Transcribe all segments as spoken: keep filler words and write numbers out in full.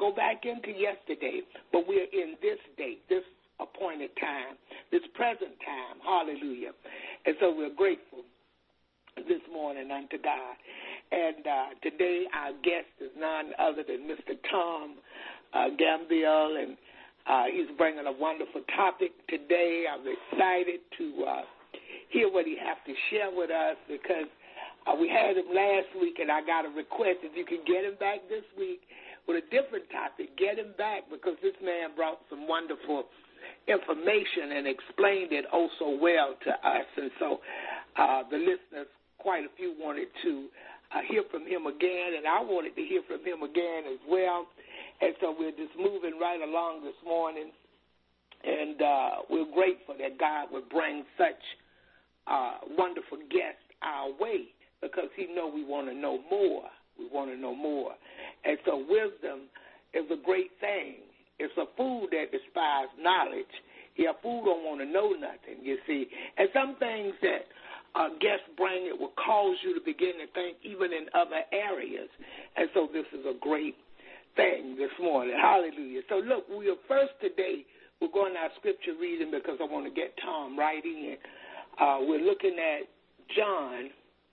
go back into yesterday, but we're in this day, this appointed time, this present time. Hallelujah. And so we're grateful this morning unto God. And uh, today our guest is none other than Mister Tom uh, Gambiel, and uh, he's bringing a wonderful topic today. I'm excited to uh, hear what he has to share with us, because uh, we had him last week, and I got a request if you can get him back this week with a different topic. Get him back, because this man brought some wonderful information and explained it oh so well to us. And so uh, the listeners, quite a few, wanted to uh, hear from him again, and I wanted to hear from him again as well. And so we're just moving right along this morning, and uh, we're grateful that God would bring such uh, wonderful guests our way, because he know we want to know more. We want to know more. And so wisdom is a great thing. It's a fool that despises knowledge. Yeah, a fool don't want to know nothing, you see. And some things that uh, guests bring, it will cause you to begin to think even in other areas. And so this is a great thing this morning. Hallelujah. So look, we are first today, we're going to our scripture reading, because I want to get Tom right in. Uh, we're looking at John,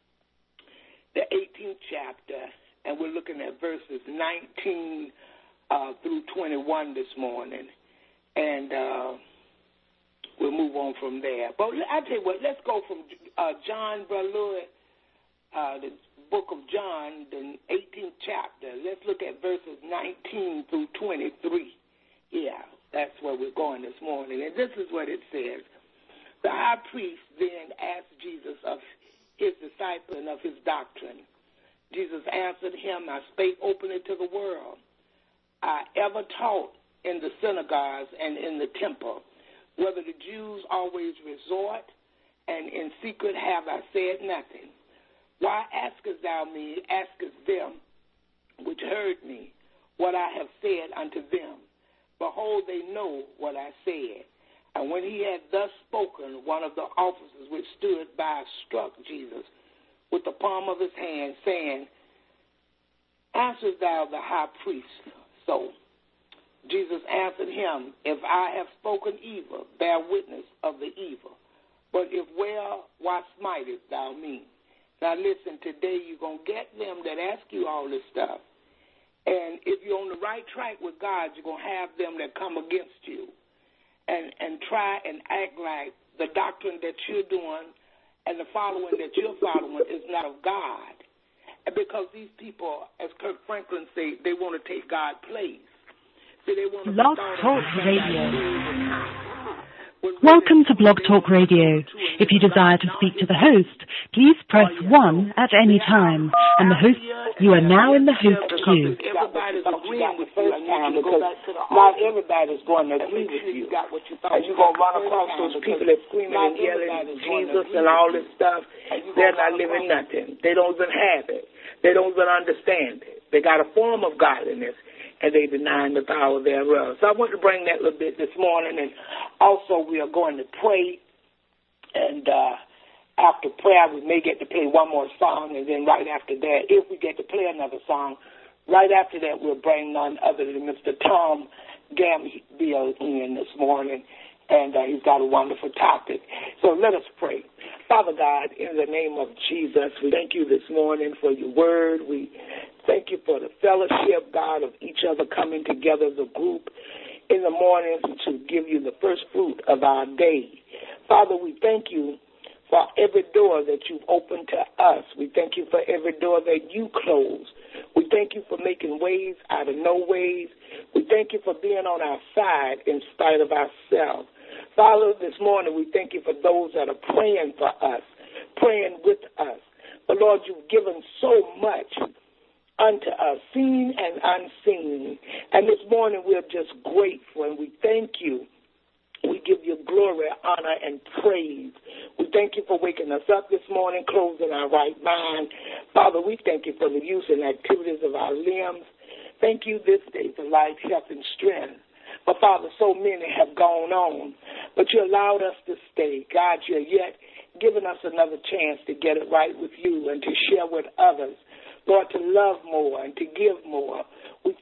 the eighteenth chapter, and we're looking at verses nineteen uh, through twenty-one this morning. And uh, we'll move on from there. But I'll tell you what, let's go from uh, John, Brother Louis, uh, the book of John, the eighteenth chapter. Let's look at verses nineteen through twenty-three. Yeah, that's where we're going this morning. And this is what it says. The high priest then asked Jesus of his disciple and of his doctrine. Jesus answered him, I spake openly to the world. I ever taught in the synagogues and in the temple, whether the Jews always resort, and in secret have I said nothing. Why askest thou me, askest them which heard me, what I have said unto them? Behold, they know what I said. And when he had thus spoken, one of the officers which stood by struck Jesus with the palm of his hand, saying, Answer thou the high priest so? Jesus answered him, If I have spoken evil, bear witness of the evil. But if well, why smitest thou me? Now listen, today you're going to get them that ask you all this stuff. And if you're on the right track with God, you're going to have them that come against you and, and try and act like the doctrine that you're doing and the following that you're following is not of God. And because these people, as Kirk Franklin said, they want to take God's place. See, they want to Blog Talk Radio. Welcome to Blog Talk Radio. If you desire to speak to the host, please press one at any time, and the host, you are now in the host queue. Everybody's agreeing with you. Because not everybody's going to agree with you. And you're going to run across those people that screaming and yelling Jesus and all this stuff. They're not living nothing. They don't even have it. They don't even understand it. They got a form of godliness, and they denying the power thereof. So I want to bring that a little bit this morning, and also we are going to pray, and uh, after prayer we may get to play one more song, and then right after that, if we get to play another song, right after that we'll bring none other than Mister Tom Gambiel in this morning, and uh, he's got a wonderful topic. So let us pray. Father God, in the name of Jesus, we thank you this morning for your word. We thank you for the fellowship, God, of each other coming together as a group in the mornings to give you the first fruit of our day. Father, we thank you for every door that you've opened to us. We thank you for every door that you close. We thank you for making ways out of no ways. We thank you for being on our side in spite of ourselves. Father, this morning we thank you for those that are praying for us, praying with us. But Lord, you've given so much unto us, seen and unseen. And this morning we're just grateful, and we thank you. We give you glory, honor, and praise. We thank you for waking us up this morning, closing our right mind. Father, we thank you for the use and activities of our limbs. Thank you this day for life, health, and strength. But, Father, so many have gone on, but you allowed us to stay. God, you're yet giving us another chance to get it right with you and to share with others. Lord, to love more and to give more. We thank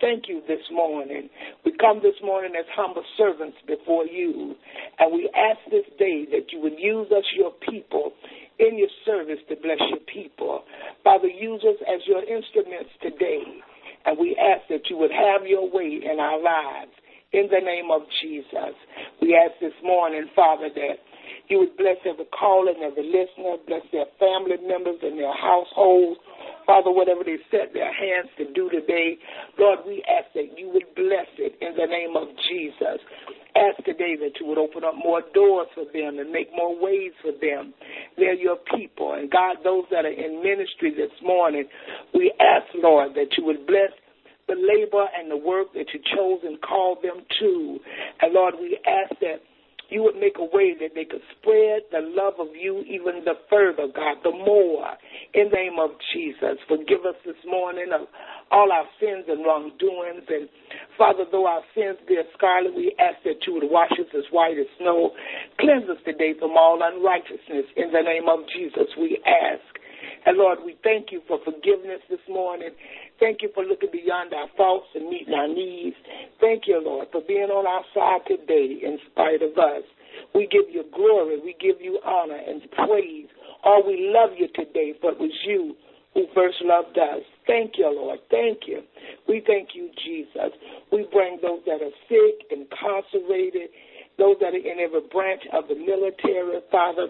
thank you this morning. We come this morning as humble servants before you, and we ask this day that you would use us, your people, in your service to bless your people. Father, use us as your instruments today, and we ask that you would have your way in our lives. In the name of Jesus, we ask this morning, Father, that you would bless every caller and every listener, bless their family members and their households. Father, whatever they set their hands to do today, Lord, we ask that you would bless it in the name of Jesus. Ask today that you would open up more doors for them and make more ways for them. They're your people. And God, those that are in ministry this morning, we ask, Lord, that you would bless the labor and the work that you chose and called them to. And Lord, we ask that you would make a way that they could spread the love of you even the further, God, the more. In the name of Jesus, forgive us this morning of all our sins and wrongdoings. And Father, though our sins be as scarlet, we ask that you would wash us as white as snow. Cleanse us today from all unrighteousness. In the name of Jesus, we ask. And Lord, we thank you for forgiveness this morning. Thank you for looking beyond our faults and meeting our needs. Thank you, Lord, for being on our side today in spite of us. We give you glory. We give you honor and praise. Oh, we love you today, for it was you who first loved us. Thank you, Lord. Thank you. We thank you, Jesus. We bring those that are sick, incarcerated, those that are in every branch of the military, Father.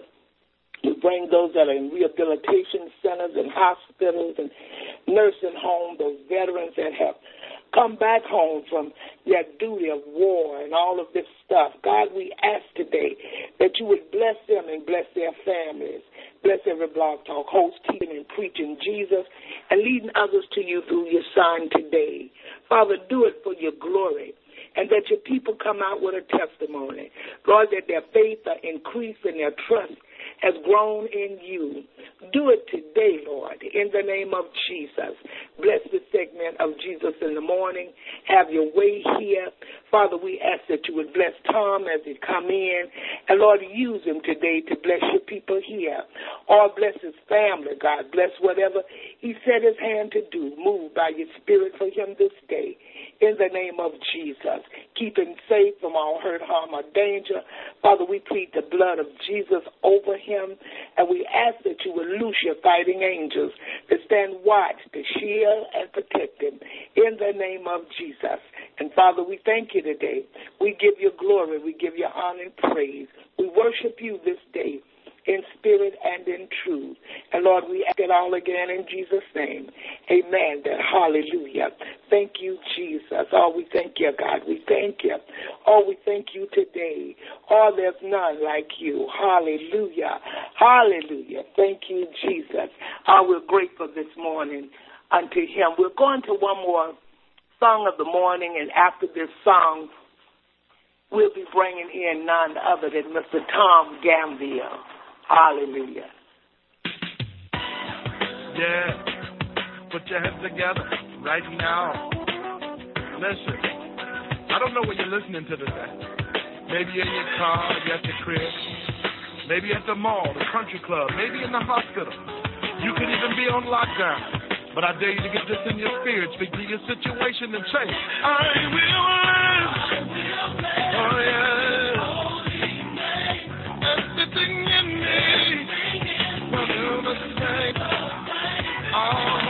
We bring those that are in rehabilitation centers and hospitals and nursing homes, those veterans that have come back home from their duty of war and all of this stuff. God, we ask today that you would bless them and bless their families. Bless every Blog Talk host, teaching and preaching Jesus and leading others to you through your Son today. Father, do it for your glory, and that your people come out with a testimony. Lord, that their faith are increased and their trust has grown in you. Do it today, Lord, in the name of Jesus. Bless this segment of Jesus in the morning. Have your way here. Father, we ask that you would bless Tom as he come in. And, Lord, use him today to bless your people here. Or bless his family, God. Bless whatever he set his hand to do. Move by your spirit for him this day. In the name of Jesus, keep him safe from all hurt, harm, or danger. Father, we plead the blood of Jesus over him, and we ask that you would loose your fighting angels to stand watch, to shield, and protect him. In the name of Jesus. And Father, we thank you today. We give you glory. We give you honor and praise. We worship you this day in spirit and in truth. And Lord, we ask it all again in Jesus' name. Amen. Hallelujah. Thank you, Jesus. Oh, we thank you, God. We thank you. Oh, we thank you today. Oh, there's none like you. Hallelujah. Hallelujah. Thank you, Jesus. Oh, we're grateful this morning unto him. We're going to one more song of the morning, and after this song, we'll be bringing in none other than Mister Tom Gambill. Hallelujah. Yeah. Put your heads together right now. Listen. I don't know where you're listening to this at. Maybe you're in your car, you're at the crib. Maybe at the mall, the country club. Maybe in the hospital. You could even be on lockdown. But I dare you to get this in your spirit. Speak to your situation and say, I will live. Oh, yeah. Everything in me will do the same. Oh.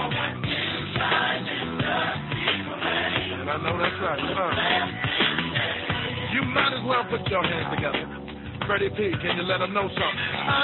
And I know that's right. Huh? You might as well put your hands together. Freddie P, can you let them know something? I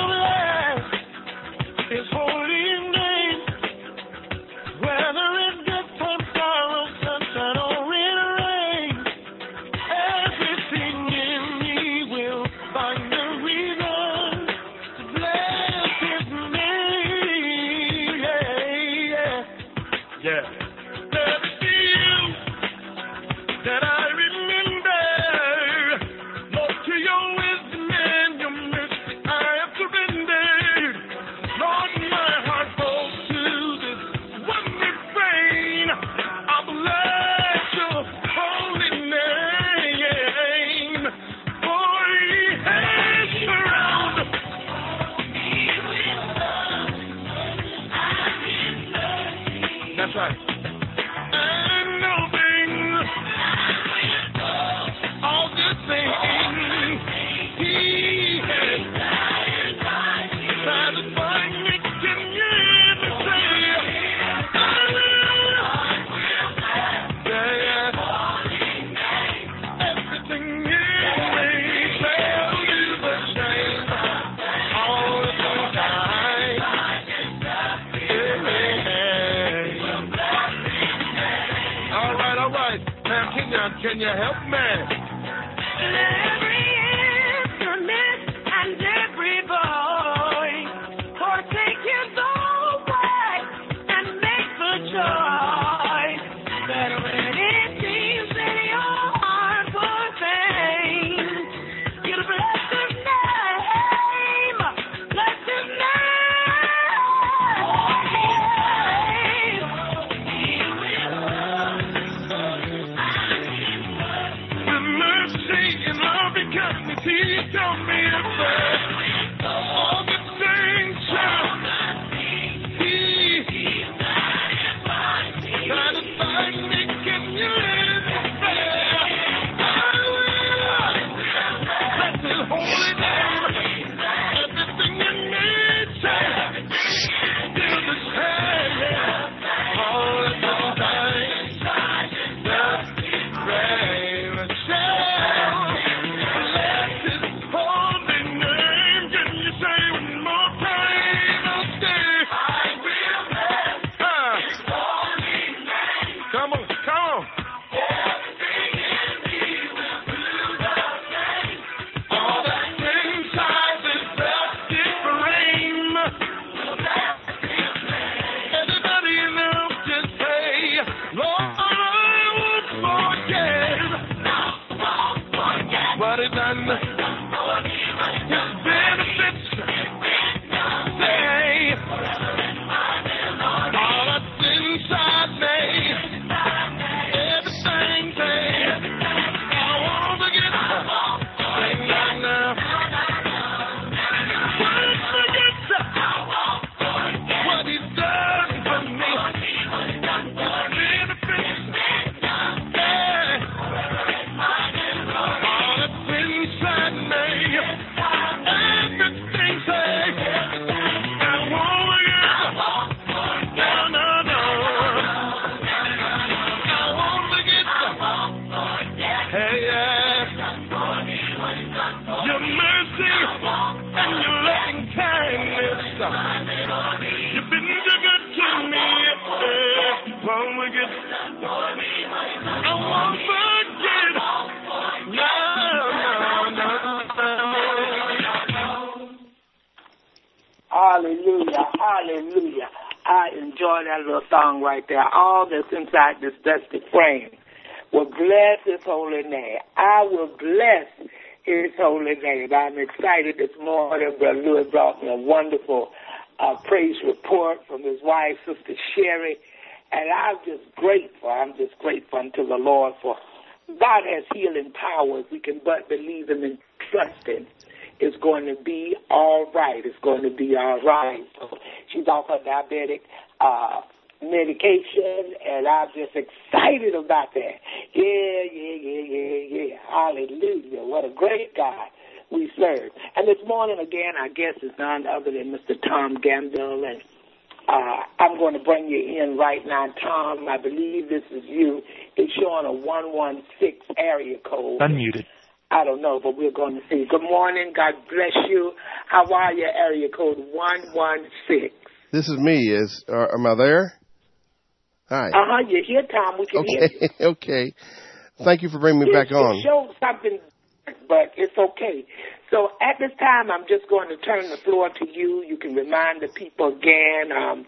will bless his holy name. Whether it's good times, sorrow, sunshine, or in rain, everything in me will find a reason to bless his name. Yeah, yeah. Yeah. Let it be you that I remember. Lord, to your wisdom and your mercy I have surrendered. Lord, my heart all right. Now, can you, can you help me? Every instrument and every voice forsake his own way and make the choice that when it seems that your heart was vain, you'll bless his name, bless his name. The mercy and love and kindness he showed me to bear. All the things he satisfied me. Can you live there? I will bless his holy name. Everything in me says, still the same. All the time, just brave and shall bless his holy name. Can you say one more time? I'll stay. I will bless his holy name. Come on, come on. Everything in me will do the same. All that inside is dusty flame. Everybody knows just say, Lord, I won't forget what he done. His benefits. Say, all that's inside me. Everything say, I won't forget. Sing that now. Won't forget what he's done for me. Benefits. Yeah. All that's inside me. Everything say, I won't forget. No, no, no. I won't forget. Hey, yeah. Your mercy and your loving kindness. You've been too good to me. Yeah. Won't forget. I won't forget. No, no, no. Hallelujah, hallelujah. I enjoy that little song right there. All that's inside this dusty frame will bless his holy name. I will bless his holy name. I'm excited this morning. Brother Louis brought me a wonderful uh, praise report from his wife, Sister Sherry. And I'm just grateful. I'm just grateful unto the Lord for God has healing powers. We can but believe him and trust him. It's going to be all right. It's going to be all right. So she's off her diabetic uh, medication, and I'm just excited about that. Yeah, yeah, yeah, yeah, yeah. Hallelujah. What a great God we serve. And this morning, again, our guest is none other than Mister Tom Gambill, and uh, I'm going to bring you in right now. Tom, I believe this is you. It's showing a one one six area code. Unmuted. I don't know, but we're going to see. Good morning. God bless you. How are you? Area code one one six. This is me. Is uh, am I there? Hi. Uh-huh. You're here, Tom. We can okay. hear you. Okay. Thank you for bringing me it, back on. It showed something, but it's okay. So at this time, I'm just going to turn the floor to you. You can remind the people again um,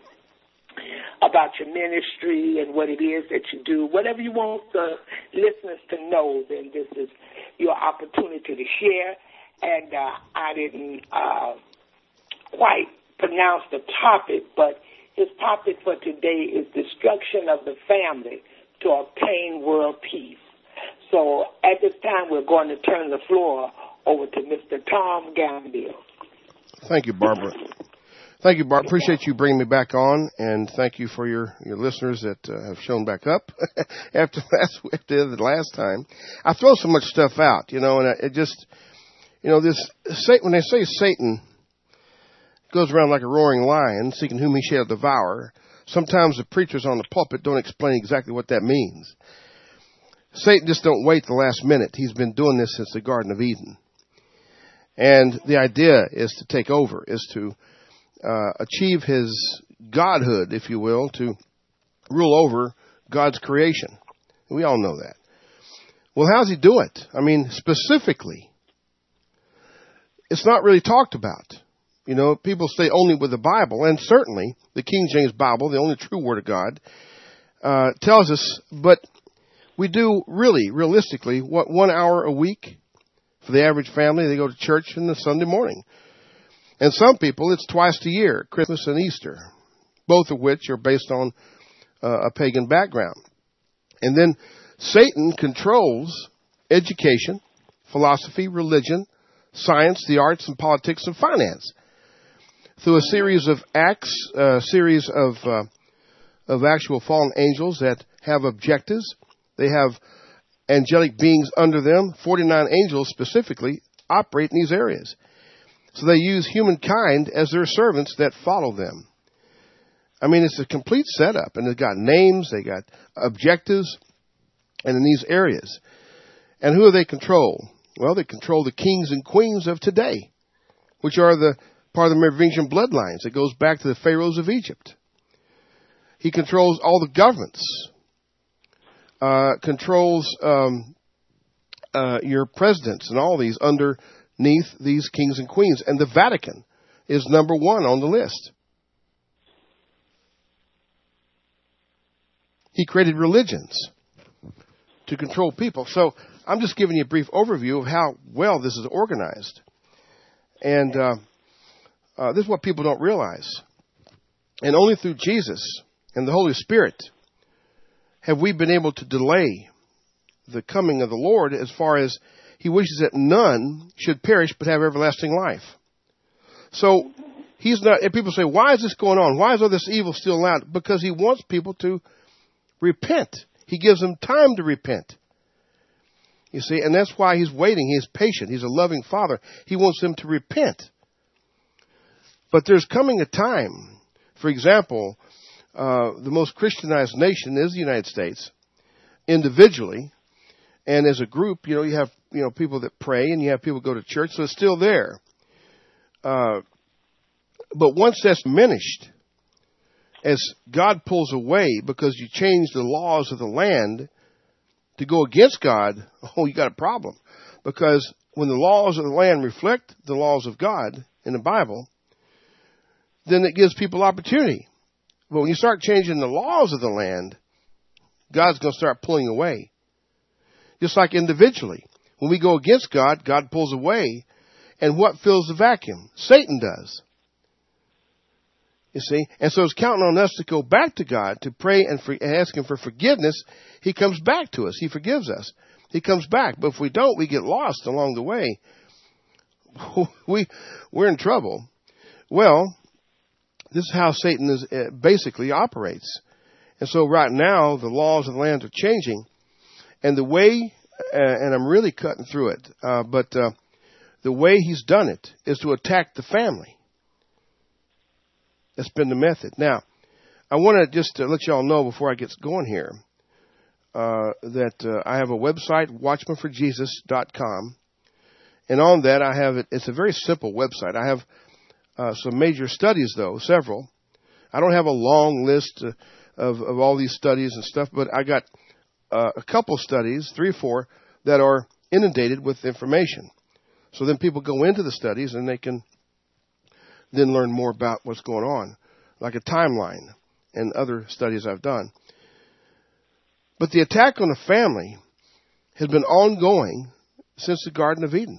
about your ministry and what it is that you do. Whatever you want the listeners to know, then this is your opportunity to share. And uh, I didn't uh, quite pronounce the topic, but his topic for today is destruction of the family to obtain world peace. So at this time, we're going to turn the floor over to Mister Tom Gambill. Thank you, Barbara. Thank you, Barbara. Appreciate you bringing me back on, and thank you for your, your listeners that uh, have shown back up after last after the last time. I throw so much stuff out, you know, and it just, you know, this when they say Satan goes around like a roaring lion, seeking whom he shall devour. Sometimes the preachers on the pulpit don't explain exactly what that means. Satan just don't wait the last minute. He's been doing this since the Garden of Eden. And the idea is to take over, is to uh, achieve his godhood, if you will, to rule over God's creation. We all know that. Well, how does he do it? I mean, specifically, it's not really talked about. You know, people stay only with the Bible, and certainly the King James Bible, the only true Word of God, uh, tells us, but we do really, realistically, what, one hour a week for the average family. They go to church on the Sunday morning. And some people, it's twice a year, Christmas and Easter, both of which are based on uh, a pagan background. And then Satan controls education, philosophy, religion, science, the arts, and politics and finance through a series of acts, a series of uh, of actual fallen angels that have objectives. They have angelic beings under them. forty-nine angels specifically operate in these areas. So they use humankind as their servants that follow them. I mean, it's a complete setup, and they've got names, they got objectives, and in these areas. And who do they control? Well, they control the kings and queens of today, which are the part of the Merovingian bloodlines. It goes back to the pharaohs of Egypt. He controls all the governments, uh, controls um, uh, your presidents and all these underneath these kings and queens. And the Vatican is number one on the list. He created religions to control people. So I'm just giving you a brief overview of how well this is organized. And uh, uh, this is what people don't realize. And only through Jesus and the Holy Spirit have we been able to delay the coming of the Lord, as far as he wishes that none should perish but have everlasting life. So he's not, and people say, why is this going on? Why is all this evil still allowed? Because he wants people to repent. He gives them time to repent. You see, and that's why he's waiting. He's patient. He's a loving father. He wants them to repent. But there's coming a time, for example, uh, the most Christianized nation is the United States, individually, and as a group. You know, you have you know people that pray, and you have people go to church, so it's still there. Uh, but once that's diminished, as God pulls away because you change the laws of the land to go against God, oh, you got a problem. Because when the laws of the land reflect the laws of God in the Bible, then it gives people opportunity. But when you start changing the laws of the land, God's going to start pulling away. Just like individually. When we go against God, God pulls away. And what fills the vacuum? Satan does. You see? And so it's counting on us to go back to God, to pray and, for, and ask him for forgiveness. He comes back to us. He forgives us. He comes back. But if we don't, we get lost along the way. we, we're in trouble. Well, this is how Satan is, uh, basically operates. And so right now, the laws of the land are changing. And the way, uh, and I'm really cutting through it, uh, but uh, the way he's done it is to attack the family. That's been the method. Now, I want to just uh, let you all know before I get going here uh, that uh, I have a website, watchman for jesus dot com. And on that, I have it. It's a very simple website. I have uh, some major studies, though, several. I don't have a long list uh, of, of all these studies and stuff, but I got uh, a couple studies, three or four, that are inundated with information. So then people go into the studies and they can then learn more about what's going on, like a timeline and other studies I've done. But the attack on the family has been ongoing since the Garden of Eden.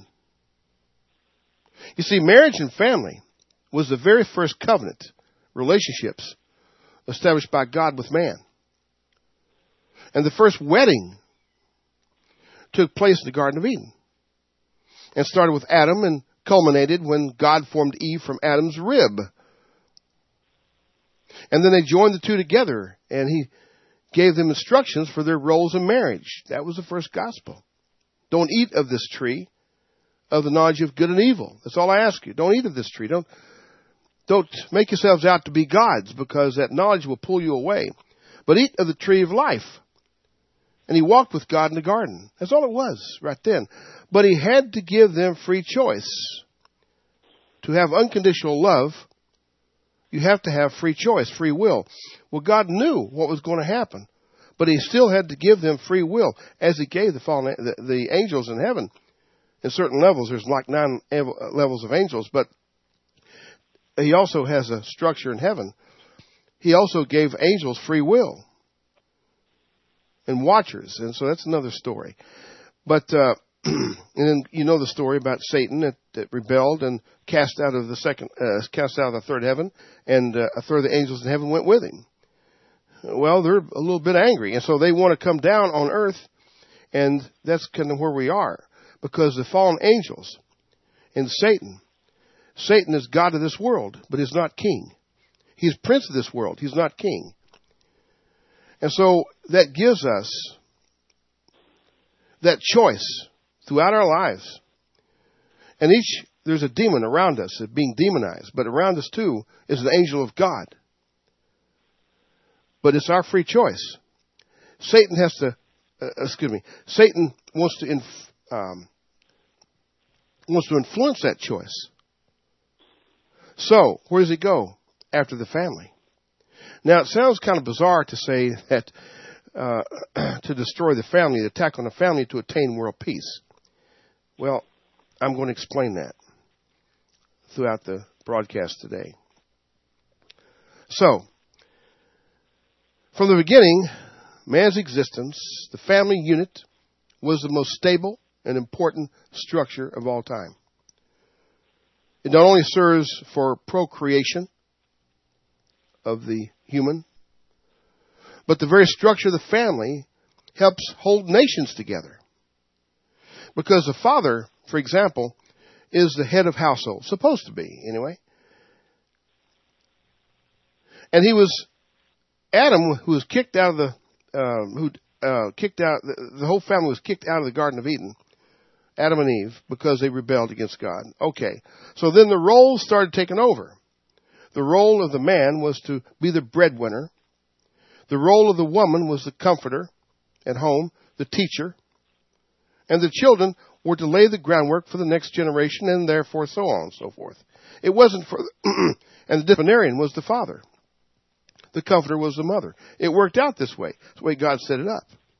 You see, marriage and family was the very first covenant relationships established by God with man. And the first wedding took place in the Garden of Eden and started with Adam and culminated when God formed Eve from Adam's rib. And then they joined the two together, and he gave them instructions for their roles in marriage. That was the first gospel. Don't eat of this tree of the knowledge of good and evil. That's all I ask you. Don't eat of this tree. Don't, don't make yourselves out to be gods, because that knowledge will pull you away. But eat of the tree of life. And he walked with God in the garden. That's all it was right then. But he had to give them free choice. To have unconditional love, you have to have free choice, free will. Well, God knew what was going to happen. But he still had to give them free will, as he gave the fallen, the, the angels in heaven. In certain levels, there's like nine levels of angels, but he also has a structure in heaven. He also gave angels free will and watchers, and so that's another story. But uh, and then you know the story about Satan that, that rebelled and cast out of the second, uh, cast out of the third heaven, and uh, a third of the angels in heaven went with him. Well, they're a little bit angry, and so they want to come down on earth, and that's kind of where we are, because the fallen angels and Satan, Satan is God of this world, but he's not king. He's prince of this world. He's not king. And so that gives us that choice throughout our lives. And each, there's a demon around us being demonized, but around us too is an angel of God. But it's our free choice. Satan has to, uh, excuse me, Satan wants to, inf, um, wants to influence that choice. So, where does he go? After the family. Now, it sounds kind of bizarre to say that uh, to destroy the family, to attack on the family to attain world peace. Well, I'm going to explain that throughout the broadcast today. So, from the beginning, man's existence, the family unit, was the most stable and important structure of all time. It not only serves for procreation of the human, but the very structure of the family helps hold nations together. Because the father, for example, is the head of household, supposed to be anyway. And he was Adam, who was kicked out of the, uh, who uh, kicked out the, the whole family was kicked out of the Garden of Eden. Adam and Eve, because they rebelled against God. Okay, so then the roles started taking over. The role of the man was to be the breadwinner. The role of the woman was the comforter at home, the teacher. And the children were to lay the groundwork for the next generation, and therefore so on and so forth. It wasn't for the, and the disciplinarian was the father. The comforter was the mother. It worked out this way. That's the way God set it up.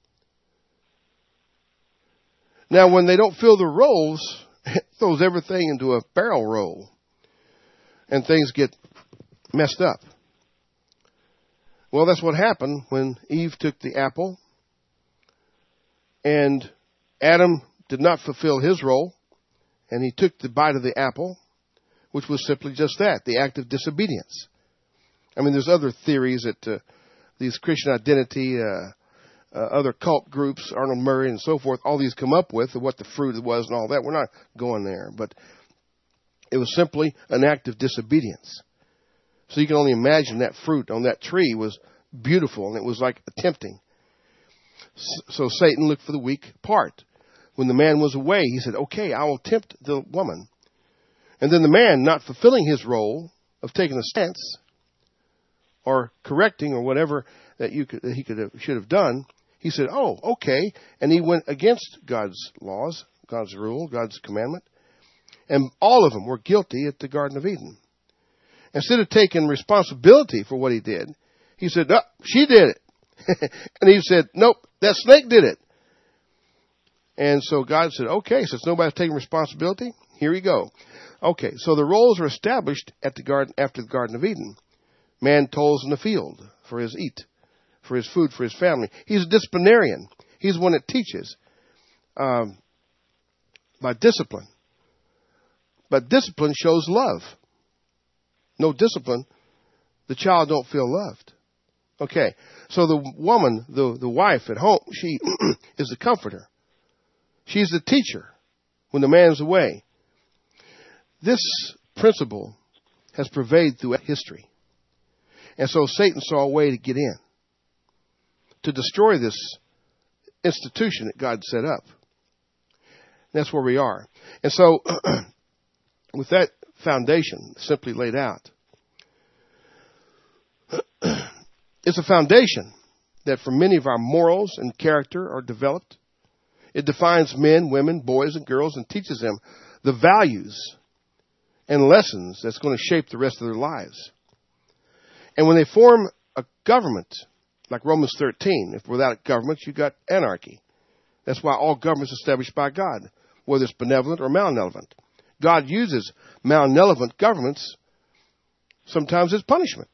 Now, when they don't fill the roles, it throws everything into a barrel roll, and things get messed up. Well, that's what happened when Eve took the apple, and Adam did not fulfill his role, and he took the bite of the apple, which was simply just that, the act of disobedience. I mean, there's other theories that uh, these Christian identity, uh, uh, other cult groups, Arnold Murray and so forth, all these come up with, of what the fruit was and all that. We're not going there, but it was simply an act of disobedience. So you can only imagine that fruit on that tree was beautiful, and it was like tempting. So Satan looked for the weak part. When the man was away, he said, okay, I will tempt the woman. And then the man, not fulfilling his role of taking a stance or correcting or whatever that you could, that he could have, should have done, he said, oh, okay. And he went against God's laws, God's rule, God's commandment. And all of them were guilty at the Garden of Eden. Instead of taking responsibility for what he did, he said, no, she did it. And he said, nope, that snake did it. And so God said, okay, since nobody's taking responsibility, here you go. Okay, so the roles are established at the garden, after the Garden of Eden. Man toils in the field for his eat, for his food, for his family. He's a disciplinarian. He's one that teaches um, by discipline. But discipline shows love. No discipline, the child don't feel loved. Okay, so the woman, the, the wife at home, she is the comforter. She's the teacher when the man's away. This principle has pervaded throughout history. And so Satan saw a way to get in, to destroy this institution that God set up. And that's where we are. And so, with that foundation simply laid out, it's a foundation that for many of our morals and character are developed. It defines men, women, boys, and girls and teaches them the values and lessons that's going to shape the rest of their lives. And when they form a government like Romans thirteen, if without government, you got anarchy. That's why all government is established by God, whether it's benevolent or malevolent. God uses malevolent governments sometimes as punishment.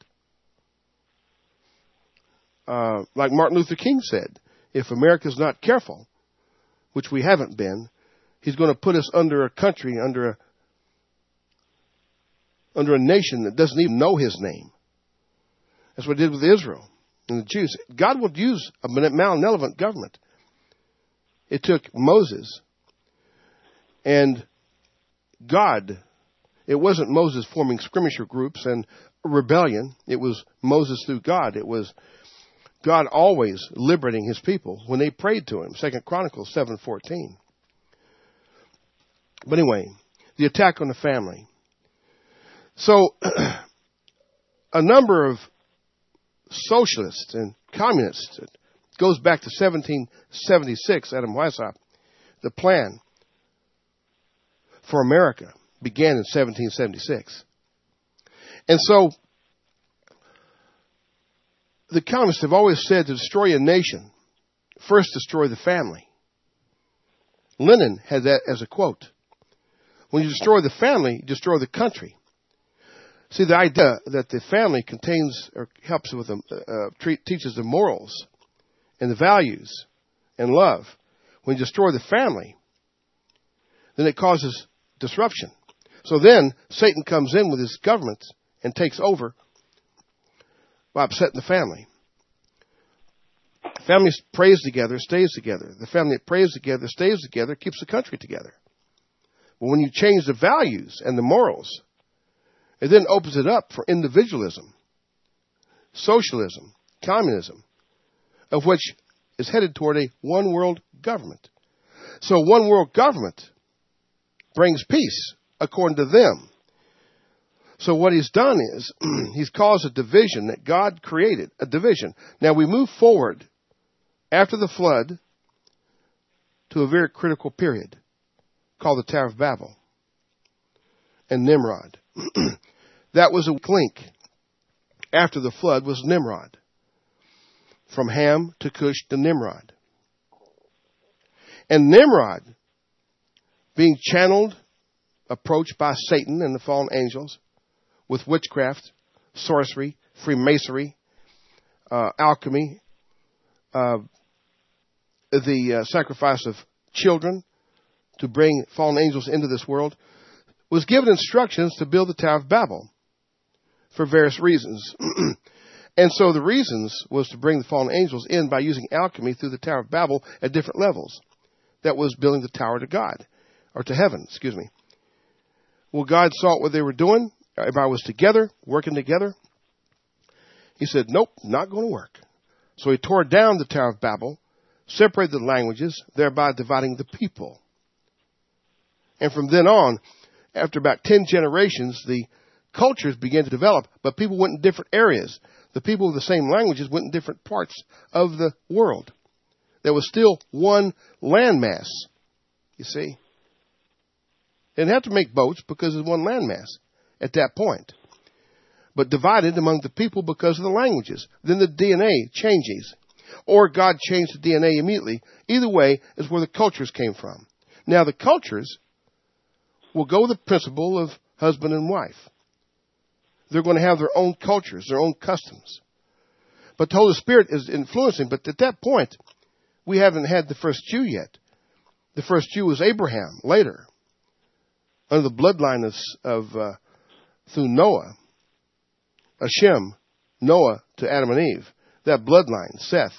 Uh, like Martin Luther King said, if America's not careful, which we haven't been, he's going to put us under a country, under a under a nation that doesn't even know his name. That's what he did with Israel and the Jews. God would use a malevolent government. It took Moses and God. It wasn't Moses forming skirmisher groups and rebellion. It was Moses through God. It was God always liberating his people when they prayed to him. Second Chronicles seven fourteen. But anyway, the attack on the family. So, a number of socialists and communists, it goes back to seventeen seventy-six, Adam Weishaupt, the plan for America began in seventeen seventy-six. And so, the communists have always said to destroy a nation, first destroy the family. Lenin had that as a quote. When you destroy the family, you destroy the country. See, the idea that the family contains or helps with them, uh, treat, teaches the morals and the values and love. When you destroy the family, then it causes disruption. So then Satan comes in with his government and takes over by upsetting the family. Family prays together, stays together. The family that prays together, stays together, keeps the country together. But when you change the values and the morals, it then opens it up for individualism, socialism, communism, of which is headed toward a one-world government. So one world government brings peace, according to them. So what he's done is he's caused a division that God created, a division. Now we move forward after the flood to a very critical period called the Tower of Babel and Nimrod. That was a link. After the flood was Nimrod. From Ham to Cush to Nimrod. And Nimrod, being channeled, approached by Satan and the fallen angels with witchcraft, sorcery, Freemasonry, uh, alchemy, uh, the uh, sacrifice of children to bring fallen angels into this world, was given instructions to build the Tower of Babel for various reasons. And so the reasons was to bring the fallen angels in by using alchemy through the Tower of Babel at different levels. That was building the tower to God, or to heaven, excuse me. Well, God saw what they were doing. Everybody was together, working together. He said, nope, not going to work. So he tore down the Tower of Babel, separated the languages, thereby dividing the people. And from then on, after about ten generations, the cultures began to develop, but people went in different areas. The people with the same languages went in different parts of the world. There was still one landmass, you see. They didn't have to make boats because there's one landmass at that point. But divided among the people because of the languages. Then the D N A changes. Or God changed the D N A immediately. Either way is where the cultures came from. Now the cultures will go with the principle of husband and wife. They're going to have their own cultures, their own customs. But the Holy Spirit is influencing. But at that point, we haven't had the first Jew yet. The first Jew was Abraham later, under the bloodline of, of uh, through Noah, Hashem, Noah to Adam and Eve. That bloodline, Seth,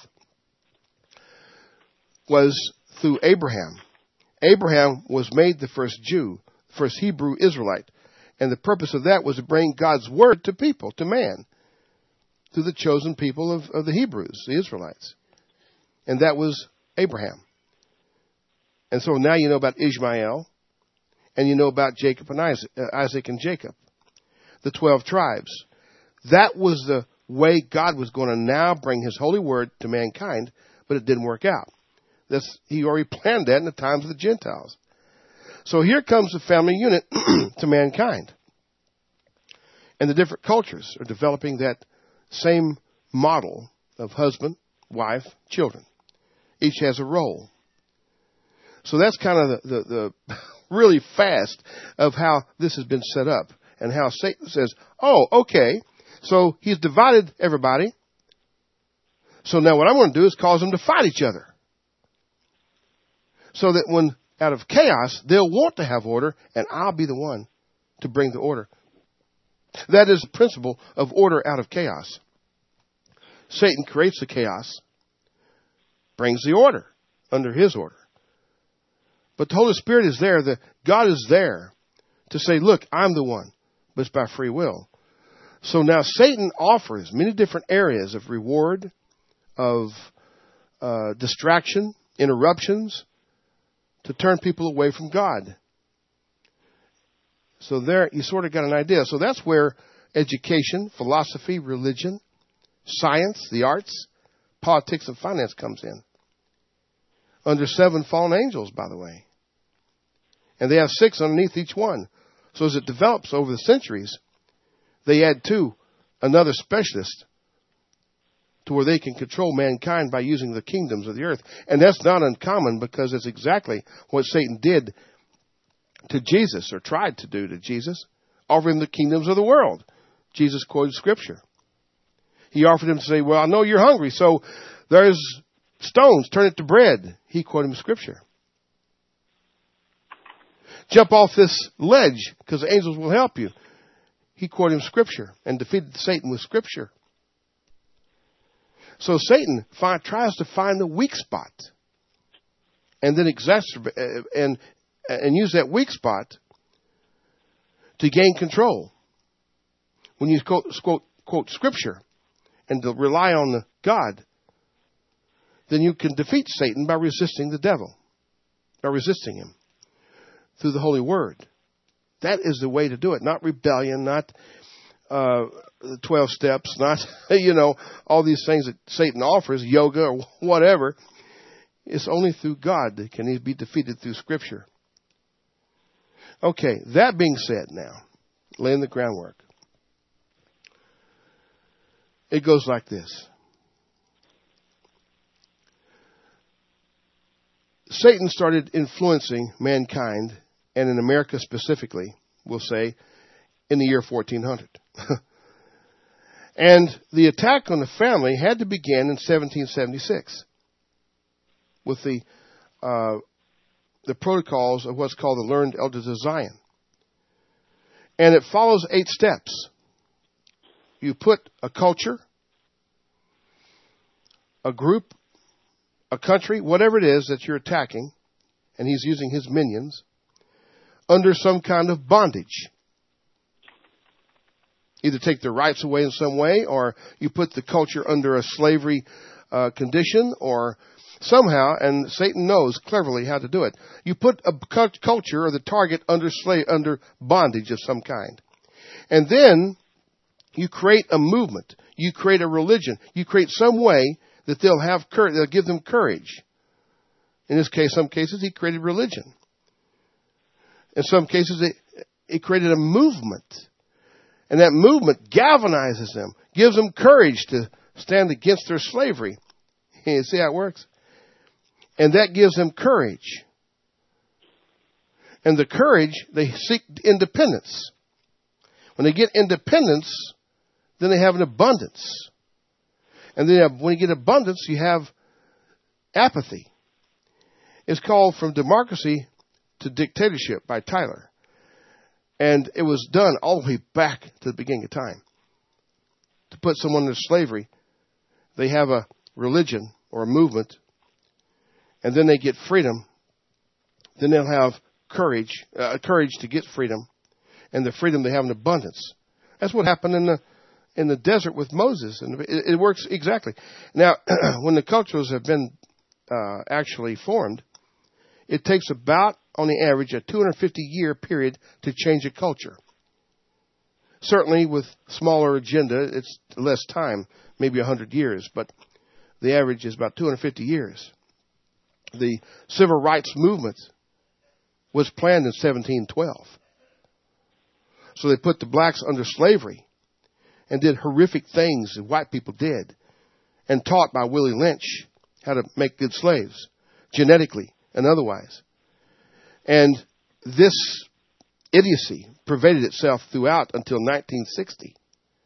was through Abraham. Abraham was made the first Jew, first Hebrew Israelite. And the purpose of that was to bring God's word to people, to man, to the chosen people of, of the Hebrews, the Israelites. And that was Abraham. And so now you know about Ishmael, and you know about Jacob and Isaac, uh, Isaac and Jacob, the twelve tribes. That was the way God was going to now bring his holy word to mankind, but it didn't work out. That's, he already planned that in the times of the Gentiles. So here comes the family unit to mankind. And the different cultures are developing that same model of husband, wife, children. Each has a role. So that's kind of the, the, the really fast of how this has been set up and how Satan says, oh, okay, so he's divided everybody. So now what I'm going to do is cause them to fight each other. So that when out of chaos, they'll want to have order, and I'll be the one to bring the order. That is the principle of order out of chaos. Satan creates the chaos, brings the order under his order. But the Holy Spirit is there. The, God is there to say, look, I'm the one, but it's by free will. So now Satan offers many different areas of reward, of uh, distraction, interruptions, to turn people away from God. So there, you sort of got an idea. So that's where education, philosophy, religion, science, the arts, politics, and finance comes in. Under seven fallen angels, by the way. And they have six underneath each one. So as it develops over the centuries, they add to another specialist to where they can control mankind by using the kingdoms of the earth. And that's not uncommon, because it's exactly what Satan did to Jesus, or tried to do to Jesus, offer him the kingdoms of the world. Jesus quoted Scripture. He offered him to say, well, I know you're hungry, so there's stones, turn it to bread. He quoted him Scripture. Jump off this ledge, because the angels will help you. He quoted him Scripture and defeated Satan with Scripture. So Satan find, tries to find the weak spot and then exacerbate and and use that weak spot to gain control. When you quote, quote, quote Scripture and to rely on the God, then you can defeat Satan by resisting the devil, by resisting him through the Holy Word. That is the way to do it. Not rebellion, not uh, the twelve steps, not, you know, all these things that Satan offers, yoga or whatever. It's only through God that can he be defeated through Scripture. Okay, that being said now, laying the groundwork. It goes like this. Satan started influencing mankind, and in America specifically, we'll say, in the year fourteen hundred. And the attack on the family had to begin in seventeen seventy-six with the uh, the protocols of what's called the Learned Elders of Zion. And it follows eight steps. You put a culture, a group, a country, whatever it is that you're attacking, and he's using his minions, under some kind of bondage. Either take their rights away in some way, or you put the culture under a slavery uh, condition, or somehow, and Satan knows cleverly how to do it. You put a culture or the target under slave, under bondage of some kind. And then you create a movement. You create a religion. You create some way that they'll have courage, they'll give them courage. In this case, some cases, he created religion. In some cases, it, it created a movement. And that movement galvanizes them, gives them courage to stand against their slavery. You see how it works? And that gives them courage. And the courage, they seek independence. When they get independence, then they have an abundance. And then when you get abundance, you have apathy. It's called From Democracy to Dictatorship by Tyler. And it was done all the way back to the beginning of time. To put someone into slavery, they have a religion or a movement, and then they get freedom. Then they'll have courage, uh, courage to get freedom, and the freedom they have in abundance. That's what happened in the in the desert with Moses, and it, it works exactly. Now, when the cultures have been uh, actually formed, it takes about, on the average, a two hundred fifty year period to change a culture. Certainly, with smaller agenda, it's less time, maybe one hundred years, but the average is about two hundred fifty years. The civil rights movement was planned in seventeen twelve. So they put the blacks under slavery and did horrific things that white people did. and taught by Willie Lynch how to make good slaves, genetically and otherwise. And this idiocy pervaded itself throughout until nineteen sixty.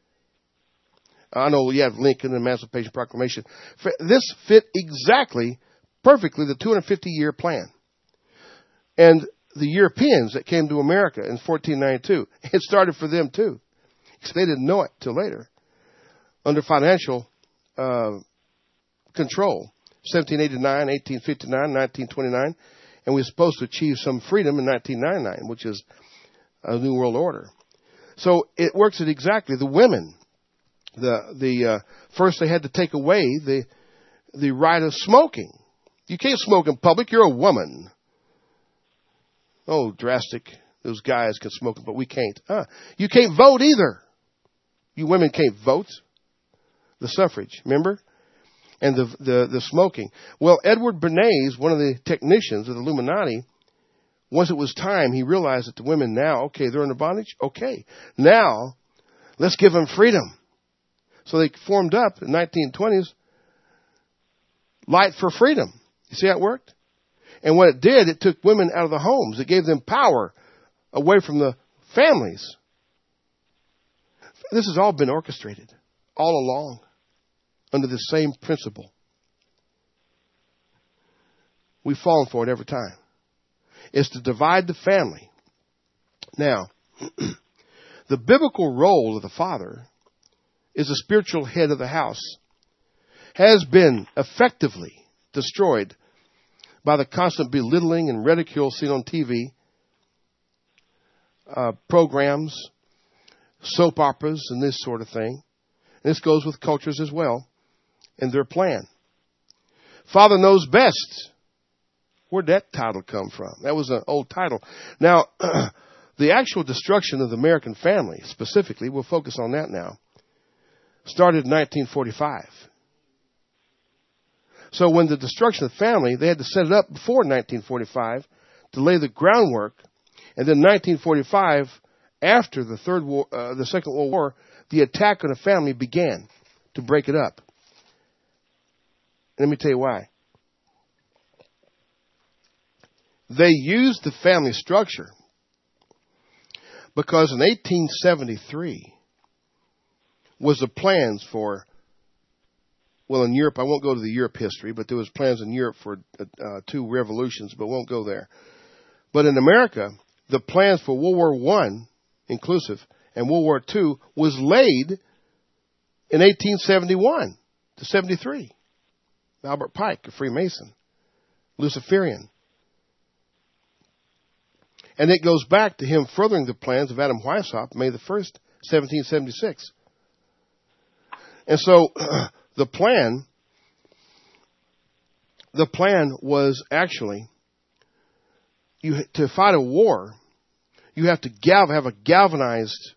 I know you have Lincoln and Emancipation Proclamation. This fit exactly, perfectly, the two hundred fifty year plan. And the Europeans that came to America in fourteen ninety-two, it started for them too. Because they didn't know it till later. Under financial uh, control, seventeen eighty-nine, eighteen fifty-nine, nineteen twenty-nine, and we were supposed to achieve some freedom in nineteen ninety-nine, which is a new world order. So it works at exactly the women. The the uh, first they had to take away the the right of smoking. You can't smoke in public. You're a woman. Oh, drastic. Those guys can smoke, but we can't. Uh, you can't vote either. You women can't vote. The suffrage, remember? And the, the, the smoking. Well, Edward Bernays, one of the technicians of the Illuminati, once it was time, he realized that the women now, okay, they're under bondage. Okay, now let's give them freedom. So they formed up in the nineteen twenties, Light for Freedom. You see how it worked? And what it did, it took women out of the homes. It gave them power away from the families. This has all been orchestrated all along under the same principle. We've fallen for it every time. It's to divide the family. Now, the biblical role of the father is the spiritual head of the house, has been effectively destroyed by the constant belittling and ridicule seen on T V, uh, programs, soap operas, and this sort of thing. And this goes with cultures as well, and their plan. Father knows best. Where'd that title come from? That was an old title. Now, the actual destruction of the American family, specifically, we'll focus on that now, started in nineteen forty-five. So when the destruction of the family, they had to set it up before nineteen forty-five to lay the groundwork. And then nineteen forty-five, after the third war, uh, the Second World War, the attack on the family began to break it up. Let me tell you why. They used the family structure because in eighteen seventy-three was the plans for, well, in Europe, I won't go to the Europe history, but there was plans in Europe for uh, two revolutions, but won't go there. But in America, the plans for World War One, inclusive, and World War Two was laid in eighteen seventy-one to seventy-three. Albert Pike, a Freemason, Luciferian. And it goes back to him furthering the plans of Adam Weishaupt, May the first, seventeen seventy-six. And so the plan, the plan was actually, you to fight a war, you have to gal- have a galvanized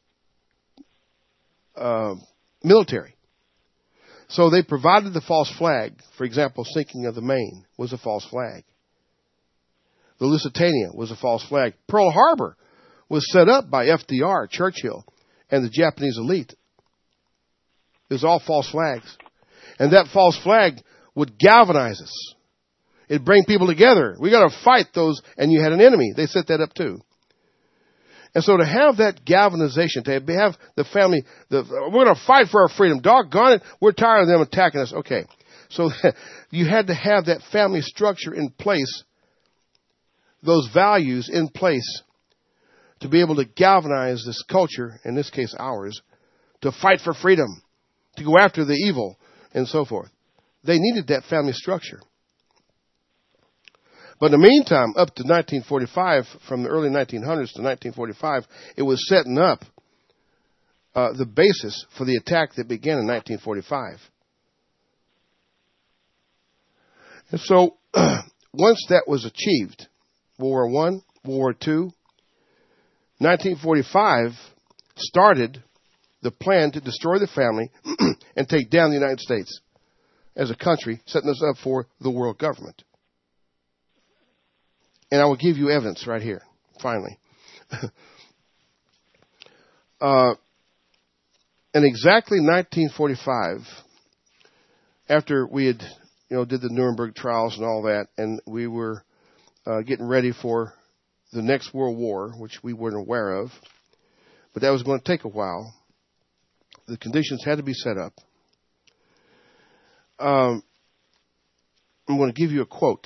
uh, military. So they provided the false flag. For example, sinking of the Maine was a false flag. The Lusitania was a false flag. Pearl Harbor was set up by F D R, Churchill, and the Japanese elite. It was all false flags. And that false flag would galvanize us. It'd bring people together. We got to fight those, and you had an enemy. They set that up too. And so to have that galvanization, to have the family, the, we're going to fight for our freedom. Doggone it, we're tired of them attacking us. Okay. So you had to have that family structure in place, those values in place, to be able to galvanize this culture, in this case ours, to fight for freedom, to go after the evil, and so forth. They needed that family structure. But in the meantime, up to nineteen forty-five, from the early nineteen hundreds to nineteen forty-five, it was setting up uh, the basis for the attack that began in nineteen forty-five. And so, once that was achieved, World War One, World War Two, nineteen forty-five started the plan to destroy the family and take down the United States as a country, setting us up for the world government. And I will give you evidence right here, finally. uh, in exactly nineteen forty-five, after we had, you know, did the Nuremberg trials and all that, and we were uh, getting ready for the next World War, which we weren't aware of, but that was going to take a while. The conditions had to be set up. Um, I'm going to give you a quote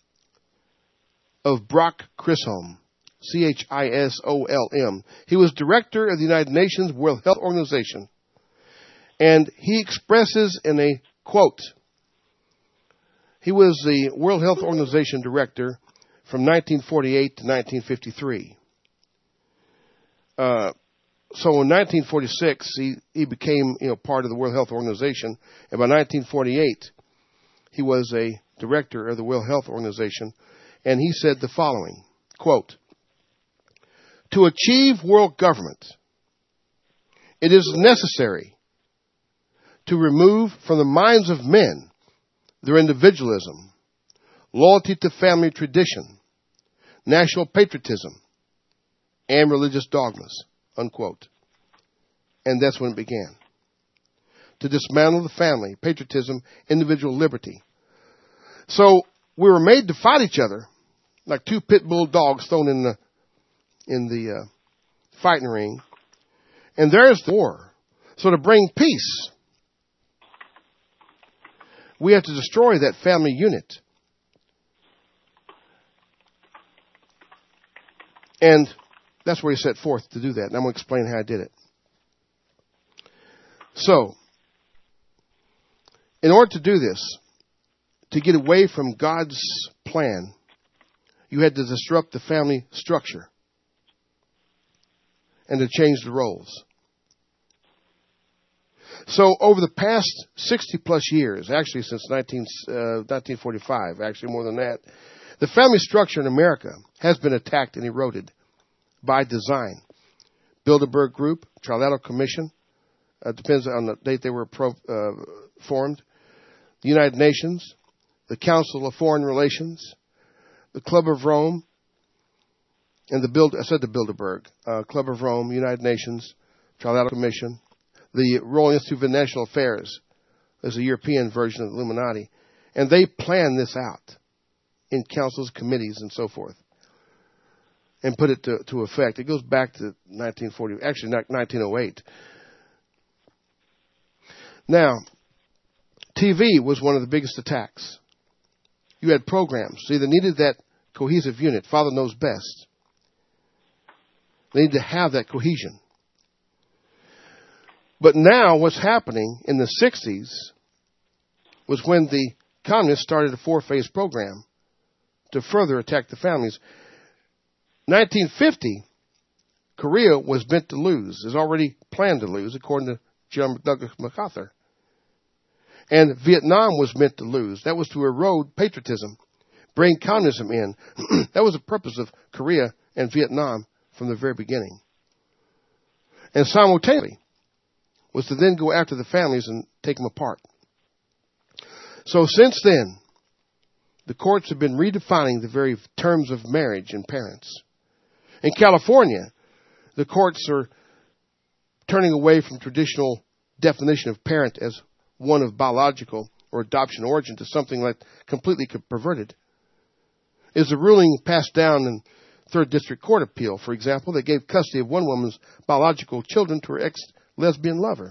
of Brock Chisholm, C H I S O L M. He was director of the United Nations World Health Organization, and he expresses in a quote, he was the World Health Organization director from nineteen forty-eight to nineteen fifty-three. Uh, so in nineteen forty-six, he, he became, you know, part of the World Health Organization, and by nineteen forty-eight, he was a director of the World Health Organization, and he said the following, quote, "To achieve world government, it is necessary to remove from the minds of men their individualism, loyalty to family tradition, national patriotism, and religious dogmas," unquote. And that's when it began. To dismantle the family, patriotism, individual liberty. So we were made to fight each other like two pit bull dogs thrown in the in the uh, fighting ring. And there's the war. So to bring peace, we have to destroy that family unit. And that's where he set forth to do that. And I'm going to explain how I did it. So, in order to do this, to get away from God's plan, you had to disrupt the family structure and to change the roles. So over the past sixty plus years, actually since nineteen, uh, nineteen forty-five, actually more than that, the family structure in America has been attacked and eroded by design. Bilderberg Group, Trilateral Commission, uh, depends on the date they were pro, uh, formed, the United Nations, the Council of Foreign Relations, the Club of Rome, and the Bild, I said the Bilderberg, uh, Club of Rome, United Nations, Trilateral Commission, the Royal Institute of International Affairs is a European version of the Illuminati, and they plan this out in councils, committees, and so forth, and put it to, to effect. It goes back to nineteen forty, actually nineteen oh eight. Now, T V was one of the biggest attacks. You had programs. See, they needed that cohesive unit. Father knows best. They need to have that cohesion. But now what's happening in the sixties was when the communists started a four-phase program to further attack the families. nineteen fifty, Korea was meant to lose, is already planned to lose, according to General Douglas MacArthur. And Vietnam was meant to lose. That was to erode patriotism, bring communism in. That was the purpose of Korea and Vietnam from the very beginning. And simultaneously was to then go after the families and take them apart. So since then, the courts have been redefining the very terms of marriage and parents. In California, the courts are turning away from traditional definition of parent as one of biological or adoption origin to something like completely perverted. Is a ruling passed down in Third District Court appeal, for example, that gave custody of one woman's biological children to her ex-lesbian lover.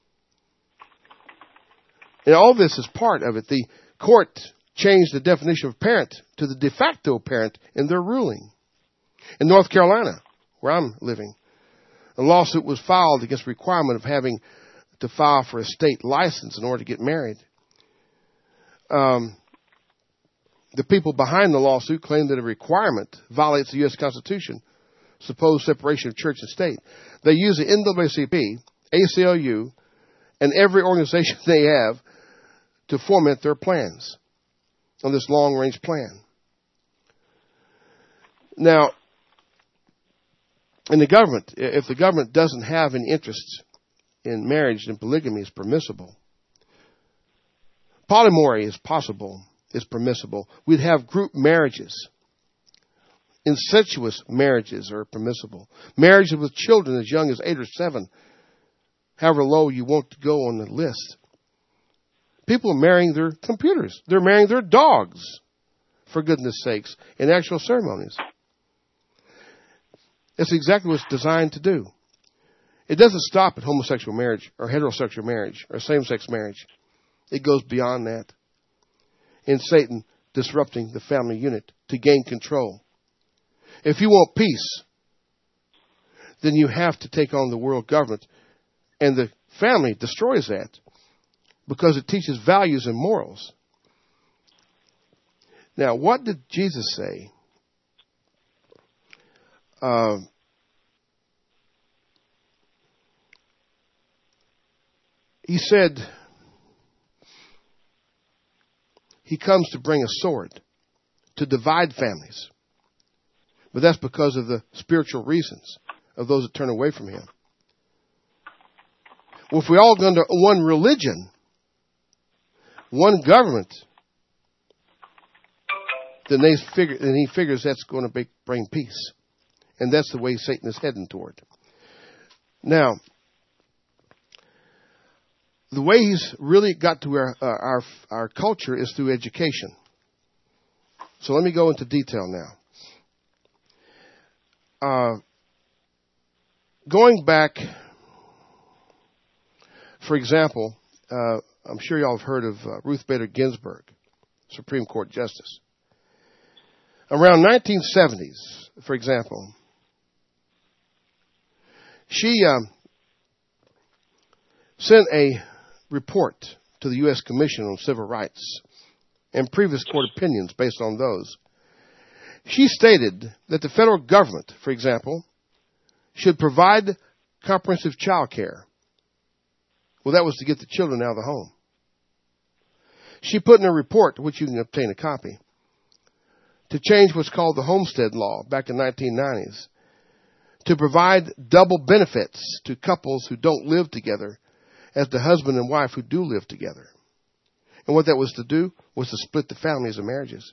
And all this is part of it. The court changed the definition of parent to the de facto parent in their ruling. In North Carolina, where I'm living, a lawsuit was filed against the requirement of having to file for a state license in order to get married. Um, the people behind the lawsuit claim that a requirement violates the U S Constitution, supposed separation of church and state. They use the N double A C P, A C L U, and every organization they have to foment their plans on this long-range plan. Now, in the government, if the government doesn't have any interest in marriage, then polygamy is permissible. Polyamory is possible, is permissible. We'd have group marriages. Incestuous marriages are permissible. Marriages with children as young as eight or seven, however low you want to go on the list. People are marrying their computers. They're marrying their dogs, for goodness sakes, in actual ceremonies. It's exactly what it's designed to do. It doesn't stop at homosexual marriage or heterosexual marriage or same-sex marriage. It goes beyond that. In Satan disrupting the family unit to gain control. If you want peace, then you have to take on the world government. And the family destroys that because it teaches values and morals. Now, what did Jesus say? Uh, he said he comes to bring a sword to divide families. But that's because of the spiritual reasons of those that turn away from him. Well, if we all go under one religion, one government, then they figure, then he figures that's going to be, bring peace. And that's the way Satan is heading toward. Now, the way he's really got to our, uh, our, our culture is through education. So let me go into detail now. Uh, going back, for example, uh, I'm sure y'all have heard of uh, Ruth Bader Ginsburg, Supreme Court Justice. Around nineteen seventies, for example, she um, sent a report to the U S Commission on Civil Rights and previous court opinions based on those. She stated that the federal government, for example, should provide comprehensive child care. Well, that was to get the children out of the home. She put in a report, which you can obtain a copy, to change what's called the Homestead Law back in the nineteen nineties, to provide double benefits to couples who don't live together as the husband and wife who do live together. And what that was to do was to split the families and marriages.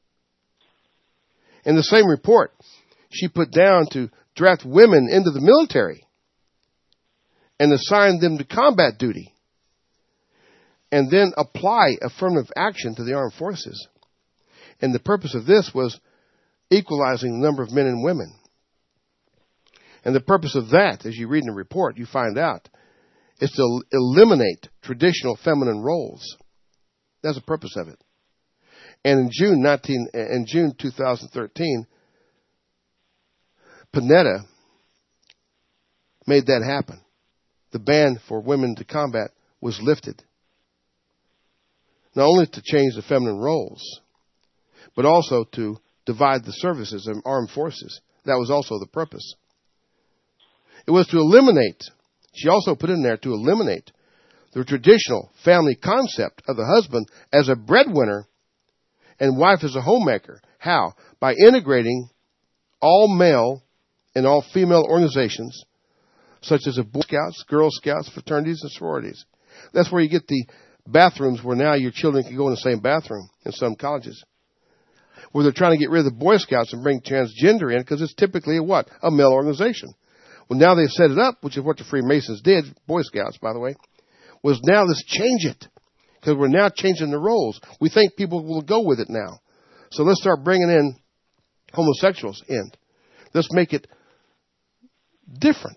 In the same report, she put down to draft women into the military and assign them to combat duty and then apply affirmative action to the armed forces. And the purpose of this was equalizing the number of men and women. And the purpose of that, as you read in the report, you find out, is to eliminate traditional feminine roles. That's the purpose of it. And in June nineteen, in June two thousand thirteen, Panetta made that happen. The ban for women to combat was lifted. Not only to change the feminine roles, but also to divide the services and armed forces. That was also the purpose. It was to eliminate, she also put in there to eliminate the traditional family concept of the husband as a breadwinner and wife as a homemaker. How? By integrating all male and all female organizations, such as the Boy Scouts, Girl Scouts, fraternities, and sororities. That's where you get the bathrooms where now your children can go in the same bathroom in some colleges. Where they're trying to get rid of the Boy Scouts and bring transgender in because it's typically a what? A male organization. Well, now they've set it up, which is what the Freemasons did, Boy Scouts, by the way, was now let's change it because we're now changing the roles. We think people will go with it now. So let's start bringing in homosexuals in. Let's make it different.